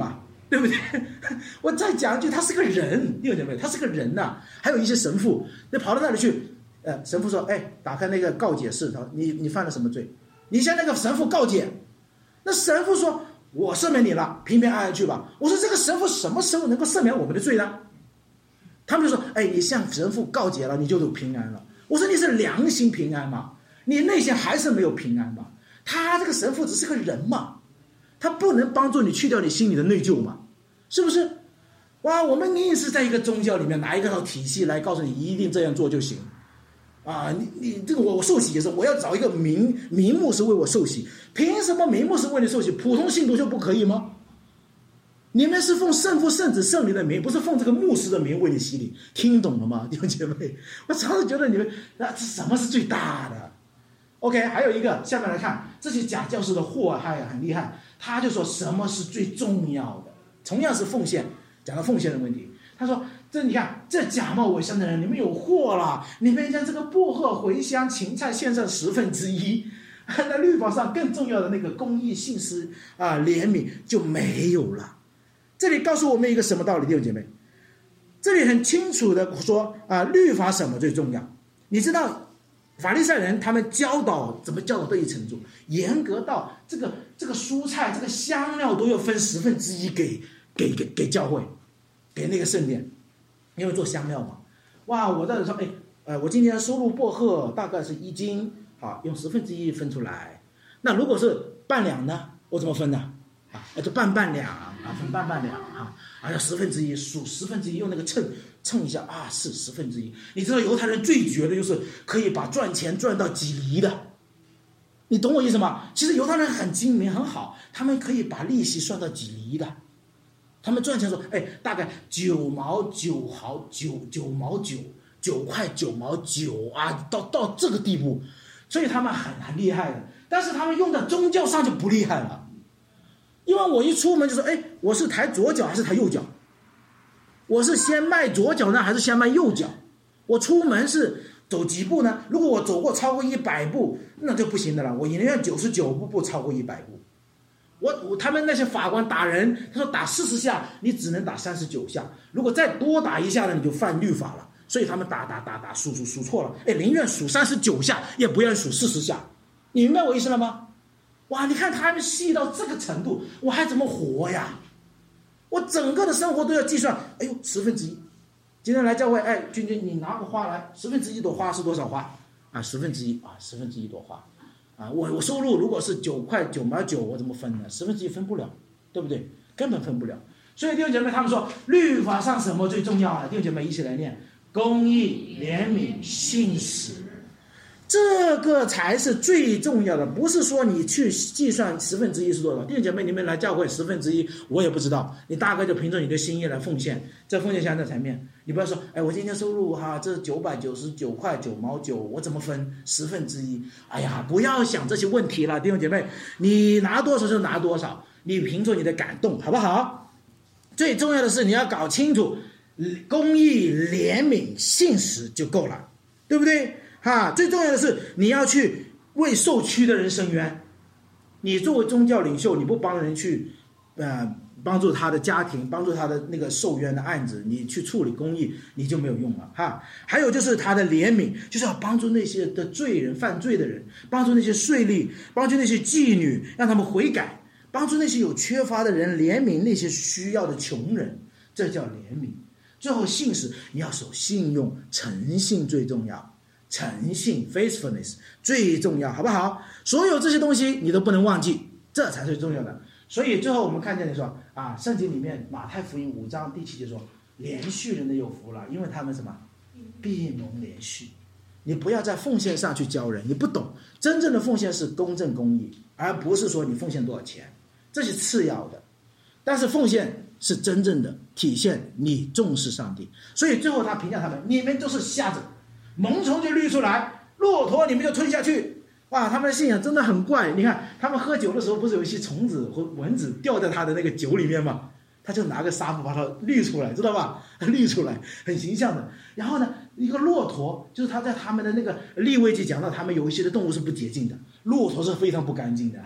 对不对？我再讲一句，他是个人，弟兄姐妹，他是个人呐、还有一些神父，那跑到那里去，神父说，哎，打开那个告解室，他说你犯了什么罪？你向那个神父告解。那神父说，我赦免你了，平平安安去吧。我说这个神父什么时候能够赦免我们的罪呢？他们就说，哎，你向神父告解了，你就有平安了。我说你是良心平安吗？你内心还是没有平安吗？他这个神父只是个人嘛，他不能帮助你去掉你心里的内疚嘛，是不是？哇，我们硬是在一个宗教里面拿一个套体系来告诉你一定这样做就行啊！你这个我受洗也是，我要找一个名目是为我受洗，凭什么名目是为你受洗？普通信徒就不可以吗？你们是奉圣父、圣子、圣灵的名，不是奉这个牧师的名为你洗礼，听懂了吗，弟兄姐妹？我常常觉得你们这什么是最大的 ？OK， 还有一个，下面来看这些假教师的祸害很厉害，他就说什么是最重要的？同样是奉献，讲到奉献的问题，他说这你看这假冒伪善的人，你们有祸了，你们将这个薄荷、茴香、芹菜献上1/10，那律法上更重要的那个公义、信实啊、怜悯就没有了。这里告诉我们一个什么道理，弟兄姐妹？这里很清楚的说啊，律法什么最重要？你知道法利赛人他们教导怎么教导这一程度，严格到这个蔬菜、这个香料都要分1/10给教会，给那个圣殿，因为做香料嘛。哇，我在说，我今天收入薄荷大概是1斤，好，用1/10分出来。那如果是半两呢？我怎么分呢？就半两啊，分半两啊，要1/10数1/10，用那个称一下啊，是1/10。你知道犹太人最绝的就是可以把赚钱赚到几厘的，你懂我意思吗？其实犹太人很精明很好，他们可以把利息算到几厘的。他们赚钱说，大概9毛9毫9毛9块9毛9啊，到这个地步，所以他们很厉害的。但是他们用在宗教上就不厉害了。因为我一出门就说，我是抬左脚还是抬右脚？我是先迈左脚呢，还是先迈右脚？我出门是走几步呢？如果我走过超过100步，那就不行的了。我宁愿99步不超过100步。他们那些法官打人，他说打40下，你只能打39下。如果再多打一下呢，你就犯律法了。所以他们打数错了，宁愿数39下，也不愿数40下。你明白我意思了吗？哇，你看他们细到这个程度，我还怎么活呀？我整个的生活都要计算。1/10，今天来教会，君你拿个花来，1/10朵花是多少花啊？1/10啊，1/10朵花啊。我收入如果是9块9毛9，我怎么分呢？1/10分不了，对不对？根本分不了。所以弟兄姐妹，他们说律法上什么最重要啊？弟兄姐妹一起来念：公义、怜悯、信实。这个才是最重要的，不是说你去计算1/10是多少。弟兄姐妹，你们来教会1/10，我也不知道，你大概就凭着你的心意来奉献，这奉献向这层面。你不要说，我今天收入这999块9毛9，我怎么分1/10？不要想这些问题了，弟兄姐妹，你拿多少就拿多少，你凭着你的感动，好不好？最重要的是你要搞清楚公义、怜悯、信实就够了，对不对？最重要的是你要去为受屈的人伸冤。你作为宗教领袖，你不帮人去帮助他的家庭，帮助他的那个受冤的案子，你去处理公义，你就没有用了还有就是他的怜悯，就是要帮助那些的罪人、犯罪的人，帮助那些税吏，帮助那些妓女，让他们悔改，帮助那些有缺乏的人，怜悯那些需要的穷人，这叫怜悯。最后信实，你要守信用，诚信最重要。诚信 faithfulness 最重要，好不好？所有这些东西你都不能忘记，这才是最重要的。所以最后我们看见你说圣经里面马太福音5章第7节说，连续人的有福了，因为他们什么？必蒙连续。你不要在奉献上去教人，你不懂，真正的奉献是公正公义，而不是说你奉献多少钱，这是次要的。但是奉献是真正的体现你重视上帝。所以最后他评价他们，你们都是瞎子，萌虫就滤出来，骆驼你们就吞下去。他们的信仰真的很怪。你看他们喝酒的时候，不是有一些虫子和蚊子掉在他的那个酒里面吗？他就拿个纱布把它滤出来，知道吧？滤出来，很形象的。然后呢，一个骆驼，就是他在他们的那个利未记讲到，他们有一些的动物是不洁净的，骆驼是非常不干净的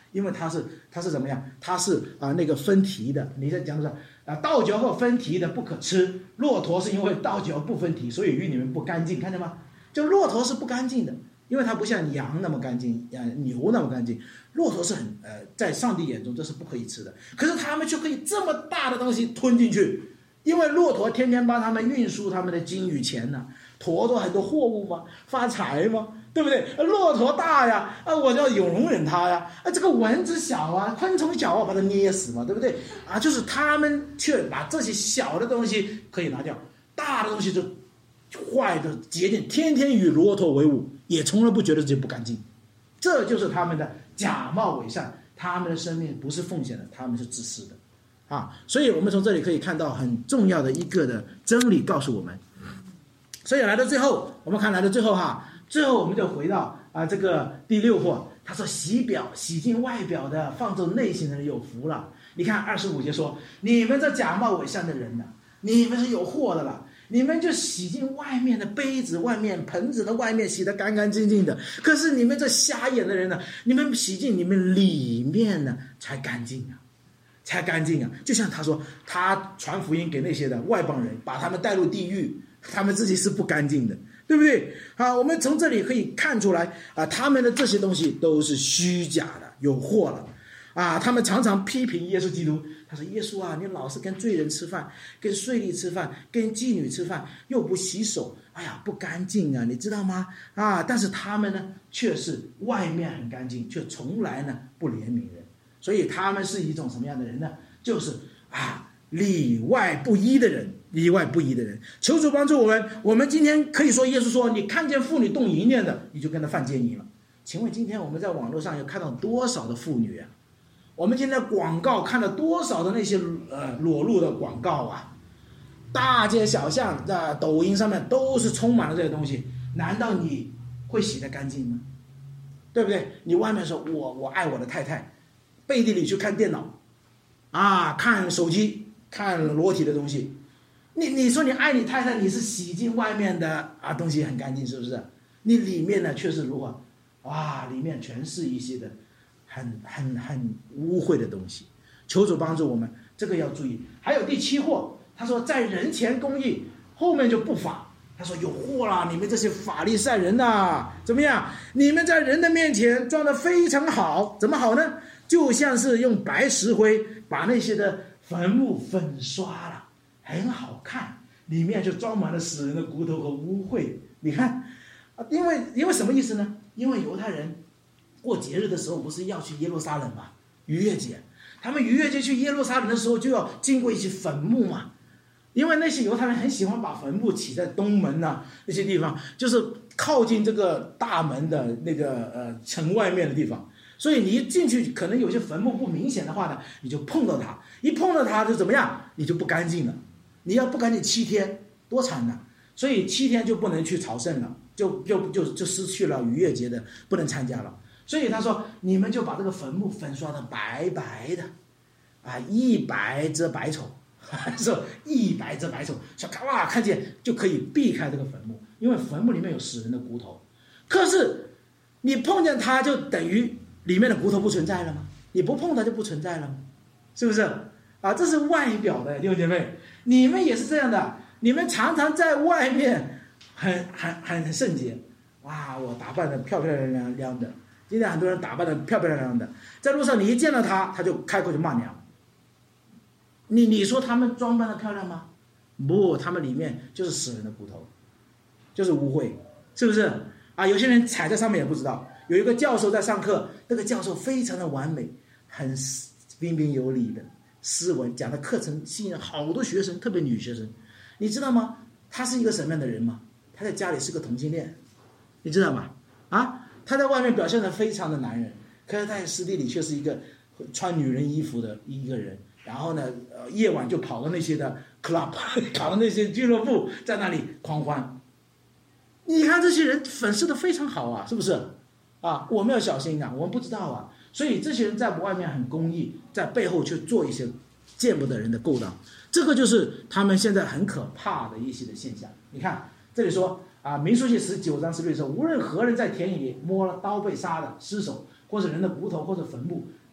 因为它是怎么样？它是那个分蹄的。你在讲的是倒嚼后分蹄的不可吃，骆驼是因为倒嚼不分蹄，所以与你们不干净，看见吗？就骆驼是不干净的，因为它不像羊那么干净，牛那么干净。骆驼是在上帝眼中这是不可以吃的，可是他们却可以这么大的东西吞进去，因为骆驼天天帮他们运输他们的金与钱呢，驮着很多货物嘛，发财嘛，对不对？骆驼大呀，我就要有容忍它呀，这个蚊子小啊，昆虫小啊，把它捏死嘛，对不对？就是他们却把这些小的东西可以拿掉，大的东西就坏的洁净，天天与骆驼为伍，也从来不觉得自己不干净。这就是他们的假冒伪善，他们的生命不是奉献的，他们是自私的所以我们从这里可以看到很重要的一个的真理告诉我们。所以来到最后，我们看来到最后最后我们就回到这个第6课，他说洗净外表的，放纵内心的人有福了。你看25节说，你们这假冒伪善的人呢，你们是有祸的了。你们就洗净外面的杯子，外面盆子的外面洗得干干净净的，可是你们这瞎眼的人呢，你们洗净你们里面呢才干净就像他说，他传福音给那些的外邦人，把他们带入地狱，他们自己是不干净的，对不对？我们从这里可以看出来他们的这些东西都是虚假的，有祸了他们常常批评耶稣基督。他说，耶稣你老是跟罪人吃饭，跟税吏吃饭，跟妓女吃饭，又不洗手，不干净你知道吗？但是他们呢却是外面很干净，却从来呢不怜悯人。所以他们是一种什么样的人呢？就是里外不一的人，求主帮助我们。我们今天可以说，耶稣说，你看见妇女动淫念的，你就跟她犯奸淫了。请问今天我们在网络上有看到多少的妇女我们现在广告看了多少的那些裸露的广告大街小巷抖音上面都是充满了这些东西，难道你会洗得干净吗？对不对？你外面说我爱我的太太，背地里去看电脑看手机，看裸体的东西，你说你爱你太太，你是洗净外面的东西很干净，是不是？你里面呢却是如何里面全是一些的很污秽的东西。求主帮助我们，这个要注意。还有第7祸，他说在人前公义，后面就不法。他说有祸啦，你们这些法利赛人怎么样？你们在人的面前装得非常好，怎么好呢？就像是用白石灰把那些的坟墓粉刷了，很好看，里面就装满了死人的骨头和污秽。你看因为什么意思呢？因为犹太人过节日的时候不是要去耶路撒冷吗？逾越节，他们逾越节去耶路撒冷的时候就要经过一些坟墓嘛，因为那些犹太人很喜欢把坟墓起在东门那些地方，就是靠近这个大门的那个城外面的地方，所以你一进去可能有些坟墓不明显的话呢，你就碰到它，一碰到它就怎么样，你就不干净了。你要不干净7天多惨呢！所以7天就不能去朝圣了，就失去了逾越节的，不能参加了。所以他说，你们就把这个坟墓粉刷的白白的一白遮百丑，说一白遮百丑，说看见就可以避开这个坟墓，因为坟墓里面有死人的骨头。可是你碰见它就等于里面的骨头不存在了吗？你不碰它就不存在了吗？是不是这是外表的，弟兄姐妹，你们也是这样的。你们常常在外面很圣洁，我打扮的漂漂亮亮的。今天很多人打扮的漂漂亮亮的，在路上你一见到他就开口就骂娘。你说他们装扮的漂亮吗？不，他们里面就是死人的骨头，就是污秽，是不是有些人踩在上面也不知道。有一个教授在上课，那个教授非常的完美，很彬彬有礼的，斯文，讲的课程吸引好多学生，特别女学生。你知道吗？他是一个什么样的人吗？他在家里是个同性恋，你知道吗？他在外面表现得非常的男人，可是在私底里却是一个穿女人衣服的一个人。然后呢，夜晚就跑到那些的 club， 跑到那些俱乐部，在那里狂欢。你看这些人粉饰得非常好是不是？我们要小心我们不知道所以这些人在外面很公义，在背后却做一些见不得人的勾当。这个就是他们现在很可怕的一些的现象。你看这里说民数记19章16说，无论何人在田野里摸了刀被杀的尸首，或者人的骨头，或者坟墓，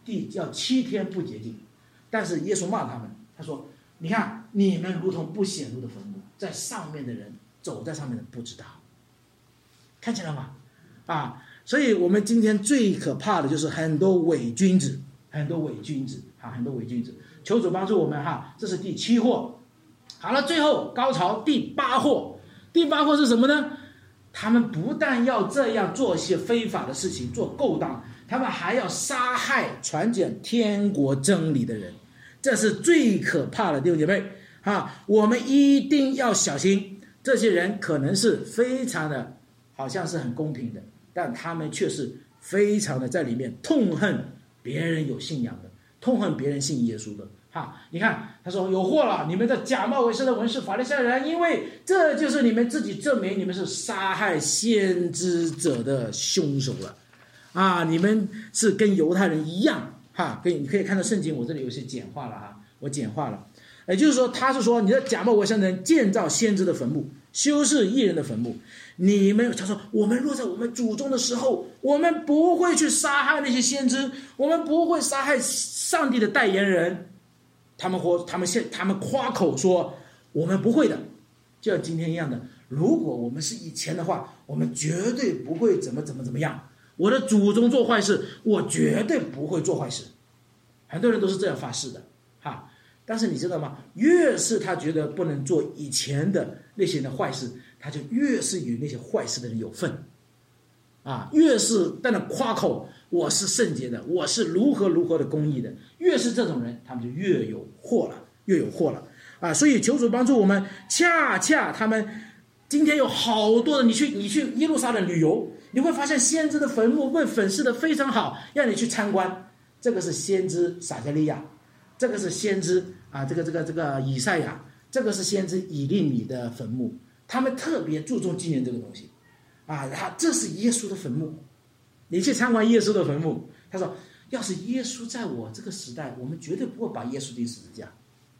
地要7天不洁净。但是耶稣骂他们，他说：“你看，你们如同不显露的坟墓，在上面的人走在上面的不知道。”看见了吗？啊，所以我们今天最可怕的就是很多伪君子，很多伪君子。求主帮助我们哈，这是第7祸。好了，最后高潮第8祸。第8祸是什么呢？他们不但要这样做一些非法的事情，做勾当，他们还要杀害传讲天国真理的人，这是最可怕的，弟兄姐妹啊！我们一定要小心，这些人可能是非常的，好像是很公平的，但他们却是非常的在里面痛恨别人有信仰的，痛恨别人信耶稣的。你看他说有祸了，你们这假冒为善的文士法利赛人，因为这就是你们自己证明你们是杀害先知者的凶手了你们是跟犹太人一样你可以看到圣经，我这里有些简化了我简化了，也就是说他是说你的假冒为善的人建造先知的坟墓，修饰义人的坟墓。他说我们若在我们祖宗的时候，我们不会去杀害那些先知，我们不会杀害上帝的代言人。他们夸口说我们不会的，就像今天一样的。如果我们是以前的话，我们绝对不会怎么样。我的祖宗做坏事，我绝对不会做坏事。很多人都是这样发誓的但是你知道吗？越是他觉得不能做以前的那些人的坏事，他就越是与那些坏事的人有份越是在那夸口我是圣洁的，我是如何的公义的，越是这种人，他们就越有祸了所以求主帮助我们，恰恰他们今天有好多的，你去耶路撒冷旅游，你会发现先知的坟墓被粉饰的非常好，让你去参观。这个是先知撒迦利亚，这个是先知这个以赛亚，这个是先知以利米的坟墓，他们特别注重纪念这个东西这是耶稣的坟墓。你去参观耶稣的坟墓，他说要是耶稣在我这个时代，我们绝对不会把耶稣钉十字架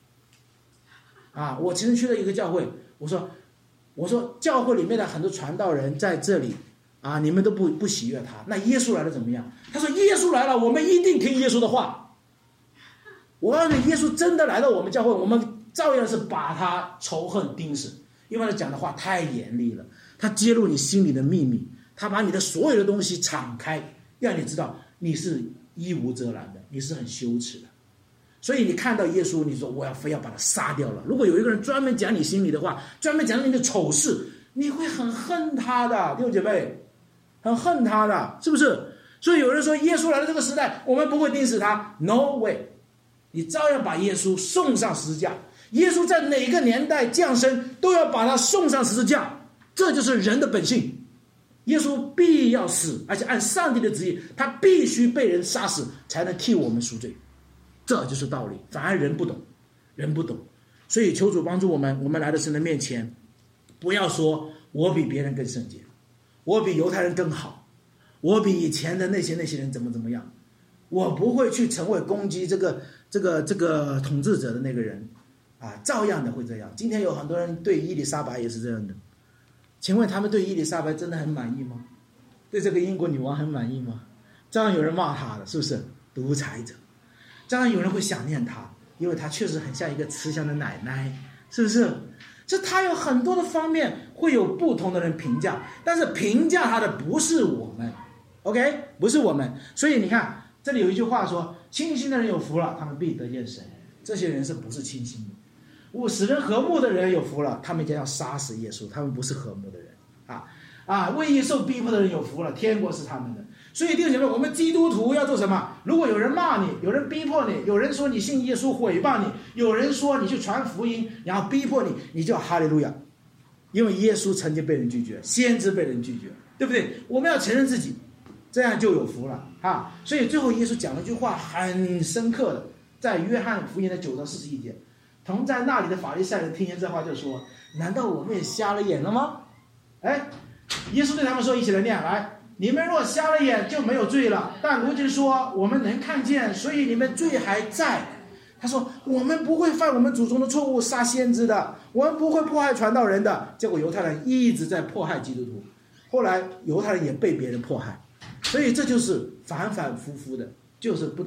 我曾经去了一个教会，我说教会里面的很多传道人在这里你们都不喜悦他，那耶稣来了怎么样？他说耶稣来了，我们一定听耶稣的话。我告诉你，耶稣真的来到我们教会，我们照样是把他仇恨钉死，因为他讲的话太严厉了，他揭露你心里的秘密，他把你的所有的东西敞开，让你知道你是一无遮拦的，你是很羞耻的。所以你看到耶稣，你说我非要把他杀掉了。如果有一个人专门讲你心里的话，专门讲你的丑事，你会很恨他的，弟兄姐妹，很恨他的，是不是？所以有人说耶稣来到这个时代，我们不会钉死他 ，No way， 你照样把耶稣送上十字架。耶稣在哪个年代降生，都要把他送上十字架，这就是人的本性。耶稣必要死，而且按上帝的旨意，他必须被人杀死，才能替我们赎罪。这就是道理，反而人不懂。所以求主帮助我们，我们来到神的面前，不要说我比别人更圣洁，我比犹太人更好，我比以前的那些人怎么样，我不会去成为攻击这个统治者的那个人照样的会这样。今天有很多人对伊丽莎白也是这样的，请问他们对伊丽莎白真的很满意吗？对这个英国女王很满意吗？照样有人骂她了，是不是独裁者？照样有人会想念她，因为她确实很像一个慈祥的奶奶，是不是？这她有很多的方面会有不同的人评价，但是评价她的不是我们 ，OK， 不是我们。所以你看这里有一句话说，清心的人有福了，他们必得见神。这些人是不是清心的？使人和睦的人有福了，他们将要杀死耶稣，他们不是和睦的人为义受逼迫的人有福了，天国是他们的。所以弟兄姐妹，我们基督徒要做什么？如果有人骂你，有人逼迫你，有人说你信耶稣毁谤你，有人说你去传福音然后逼迫你，你就要哈利路亚，因为耶稣曾经被人拒绝，先知被人拒绝，对不对？我们要承认自己，这样就有福了所以最后耶稣讲了一句话很深刻的，在约翰福音的9章41节，同在那里的法利赛人听见这话就说，难道我们也瞎了眼了吗？耶稣对他们说，一起来念来，你们若瞎了眼就没有罪了，但如今说我们能看见，所以你们罪还在。他说我们不会犯我们祖宗的错误，杀先知的，我们不会迫害传道人的。结果犹太人一直在迫害基督徒，后来犹太人也被别人迫害，所以这就是反反复复的，就是不懂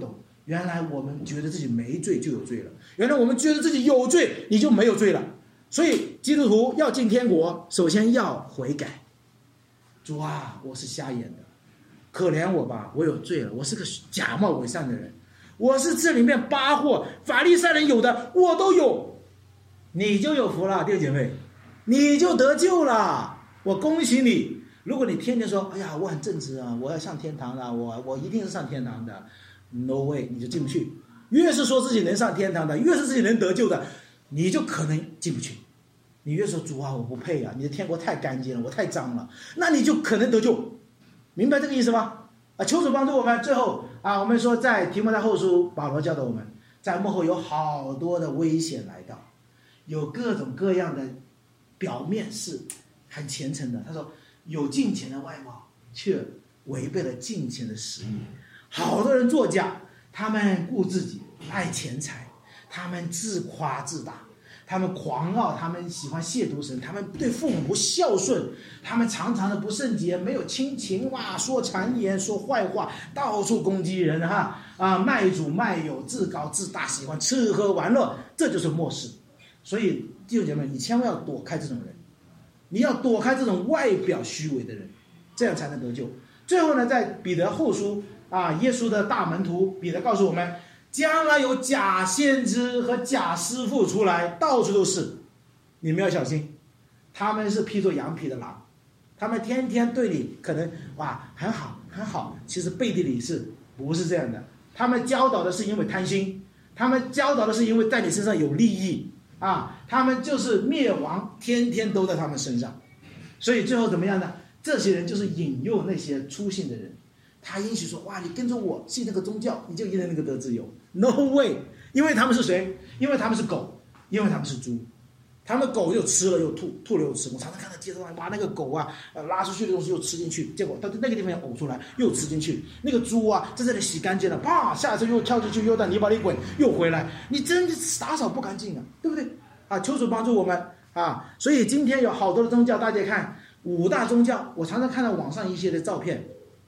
原来我们觉得自己没罪就有罪了，原来我们觉得自己有罪你就没有罪了。所以基督徒要进天国，首先要悔改。主啊，我是瞎眼的，可怜我吧，我有罪了，我是个假冒伪善的人，我是这里面8祸，法利赛人有的我都有，你就有福了，弟兄姐妹，你就得救了，我恭喜你。如果你天天说，哎呀，我很正直啊，我要上天堂的，我一定是上天堂的 ，no way， 你就进不去。越是说自己能上天堂的，越是自己能得救的，你就可能进不去。你越说主啊，我不配啊，你的天国太干净了，我太脏了，那你就可能得救。明白这个意思吗？求主帮助我们。最后我们说在提摩太后书，保罗教导我们，在幕后有好多的危险来到，有各种各样的，表面是很虔诚的，他说有敬虔的外貌，却违背了敬虔的实意。好多人作假，他们顾自己，爱钱财，他们自夸自大，他们狂傲，他们喜欢亵渎神，他们对父母不孝顺，他们常常的不圣洁，没有亲情，说谗言，说坏话，到处攻击人卖主卖友，自高自大，喜欢吃喝玩乐，这就是末世。所以弟兄姐妹，你千万要躲开这种人，你要躲开这种外表虚伪的人，这样才能得救。最后呢，在彼得后书耶稣的大门徒彼得告诉我们，将来有假先知和假师傅出来，到处都是，你们要小心。他们是披着羊皮的狼，他们天天对你可能很好很好，其实背地里不是这样的。他们教导的是因为贪心，他们教导的是因为在你身上有利益他们就是灭亡，天天都在他们身上。所以最后怎么样呢？这些人就是引诱那些粗信的人，他允许说，你跟着我信那个宗教，你就一人那个得自由。 No way， 因为他们是谁？因为他们是狗，因为他们是猪，他们狗又吃了又吐，吐了又吃。我常常看到街上把那个狗拉出去的东西又吃进去，结果到那个地方呕出来又吃进去。那个猪在这里洗干净了，下一次又跳进去，又在泥巴里滚，又回来。你真的打扫不干净对不对求主帮助我们所以今天有好多的宗教，大家看5大宗教，我常常看到网上一些的照片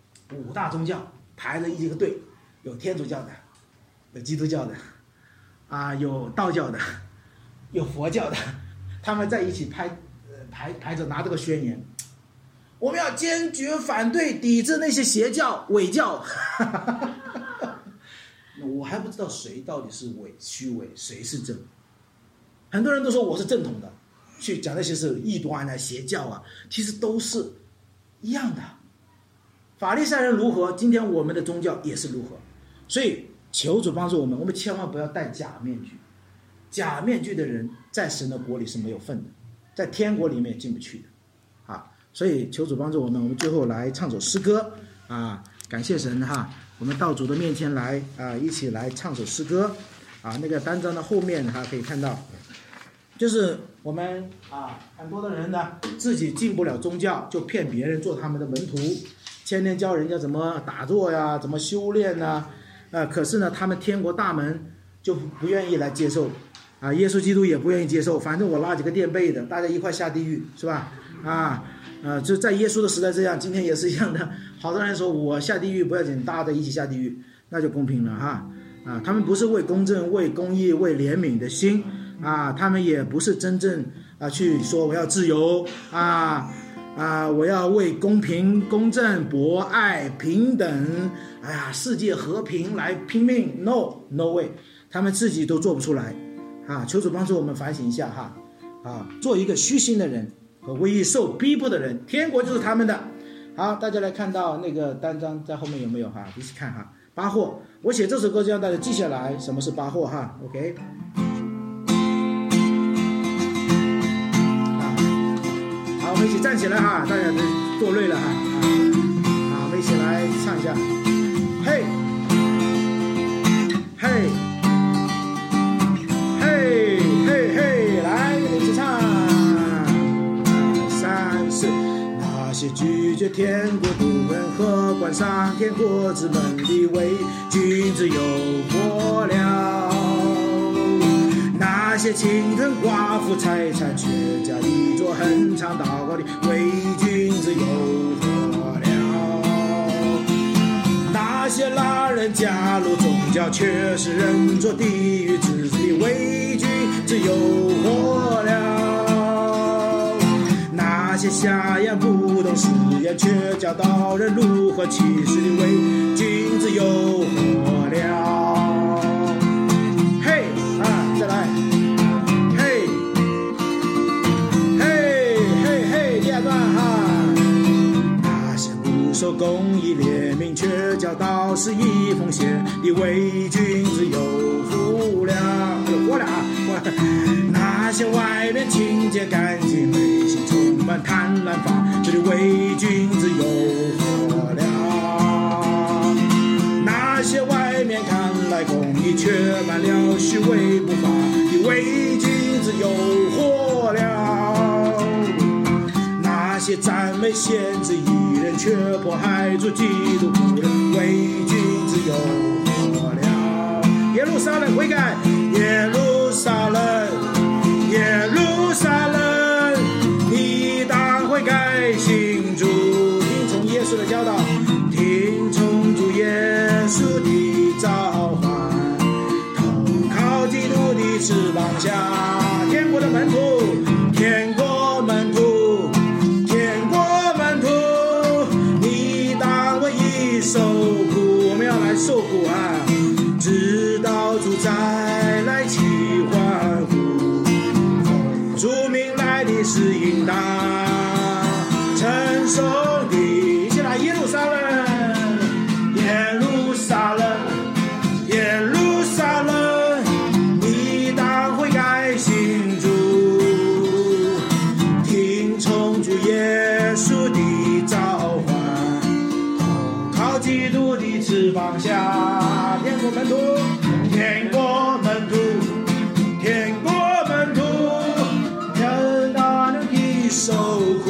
，5大宗教排了一个队，有天主教的，有基督教的有道教的，有佛教的，他们在一起排着拿这个宣言，我们要坚决反对抵制那些邪教伪教我还不知道谁到底是虚伪，谁是正。很多人都说我是正统的，去讲那些是异端邪教其实都是一样的。法利赛人如何，今天我们的宗教也是如何。所以求主帮助我们，我们千万不要戴假面具。假面具的人在神的国里是没有份的，在天国里面也进不去的所以求主帮助我们。我们最后来唱首诗歌感谢神我们到主的面前来一起来唱首诗歌那个单章的后面可以看到，就是我们很多的人呢自己进不了宗教，就骗别人做他们的门徒，天天教人家怎么打坐怎么修炼可是呢他们天国大门就不愿意来接受耶稣基督也不愿意接受，反正我拉几个垫背的，大家一块下地狱，是吧就在耶稣的时代这样，今天也是一样的。好多人说我下地狱不要紧，大家一起下地狱，那就公平了他们不是为公正、为公义、为怜悯的心他们也不是真正去说我要自由我要为公平、公正、博爱、平等世界和平来拼命。 No way， 他们自己都做不出来求主帮助我们反省一下做一个虚心的人和唯一受逼迫的人，天国就是他们的。好，大家来看到那个单章在后面有没有一起看8祸。我写这首歌就让大家记下来什么是8祸OK。 好，我们一起站起来大家都坐累了我们一起来唱一下，嘿嘿嘿嘿嘿，来一起唱3、4。那些拒绝天国不闻和关上天国之门的伪君子有祸了，那些侵吞寡妇财产却加一座很长祷告的伪君子有祸了，那些懒人加入宗教，却是人做地狱之子的伪君子诱惑了。那些瞎眼不懂实验，却教导人如何启示的伪君子诱惑了。嘿啊，再来，嘿嘿嘿嘿，第二段哈。那些不守公义列明，却教导肆意奉献的伪君子有福了，有祸了啊！那些外面清洁干净，内心充满贪婪法这的伪君子有祸了。那些外面看来公义，却满了虚伪不法的伪君子有祸了。那些赞美先知艺人，却迫害主基督徒的伪君子有祸了。耶路撒冷悔改，耶路撒冷，耶路撒冷，你当悔改信主，听从耶稣的教导，听从主耶稣的召唤，投靠基督的翅膀下，天国的门徒，天国门徒，天国门徒，你当为义受苦，我们要来受苦啊！直到主再来齐欢呼，主名来的是应当称颂的。一起来，耶路撒冷，耶路撒冷，耶路撒冷，你当悔改信主，听从主耶稣的召唤，投靠基督的翅膀下，天国门徒，天国门徒，天国门徒，人大能的受苦，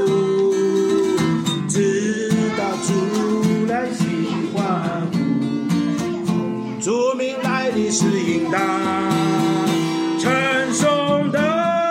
直到主来喜欢呼，主名来的是应当称颂的。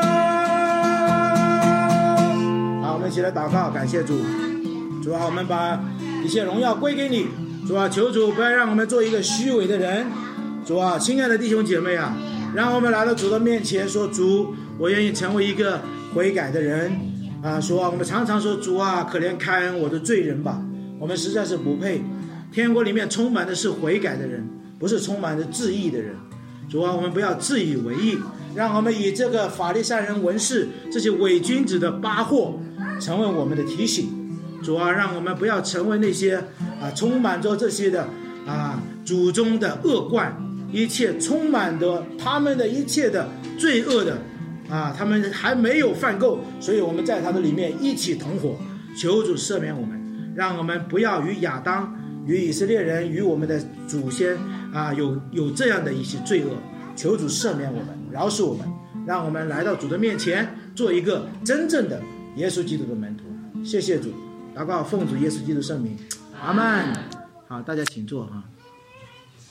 好，我们一起来祷告，感谢主。主啊，我们把一切荣耀归给你。主啊，求主不要让我们做一个虚伪的人。主啊，亲爱的弟兄姐妹啊，让我们来到主的面前说，主，我愿意成为一个悔改的人啊。说啊，我们常常说，主啊，可怜开恩我的罪人吧，我们实在是不配。天国里面充满的是悔改的人，不是充满着自义的人。主啊，我们不要自以为义，让我们以这个法利赛人文士这些伪君子的巴货成为我们的提醒。主啊，让我们不要成为那些充满着这些的祖宗的恶贯，一切充满着他们的一切的罪恶的他们还没有犯够，所以我们在他的里面一起同伙。求主赦免我们，让我们不要与亚当、与以色列人、与我们的祖先有这样的一些罪恶。求主赦免我们，饶恕我们，让我们来到主的面前，做一个真正的耶稣基督的门徒。谢谢主，祷告奉主耶稣基督圣名，阿们。好，大家请坐哈。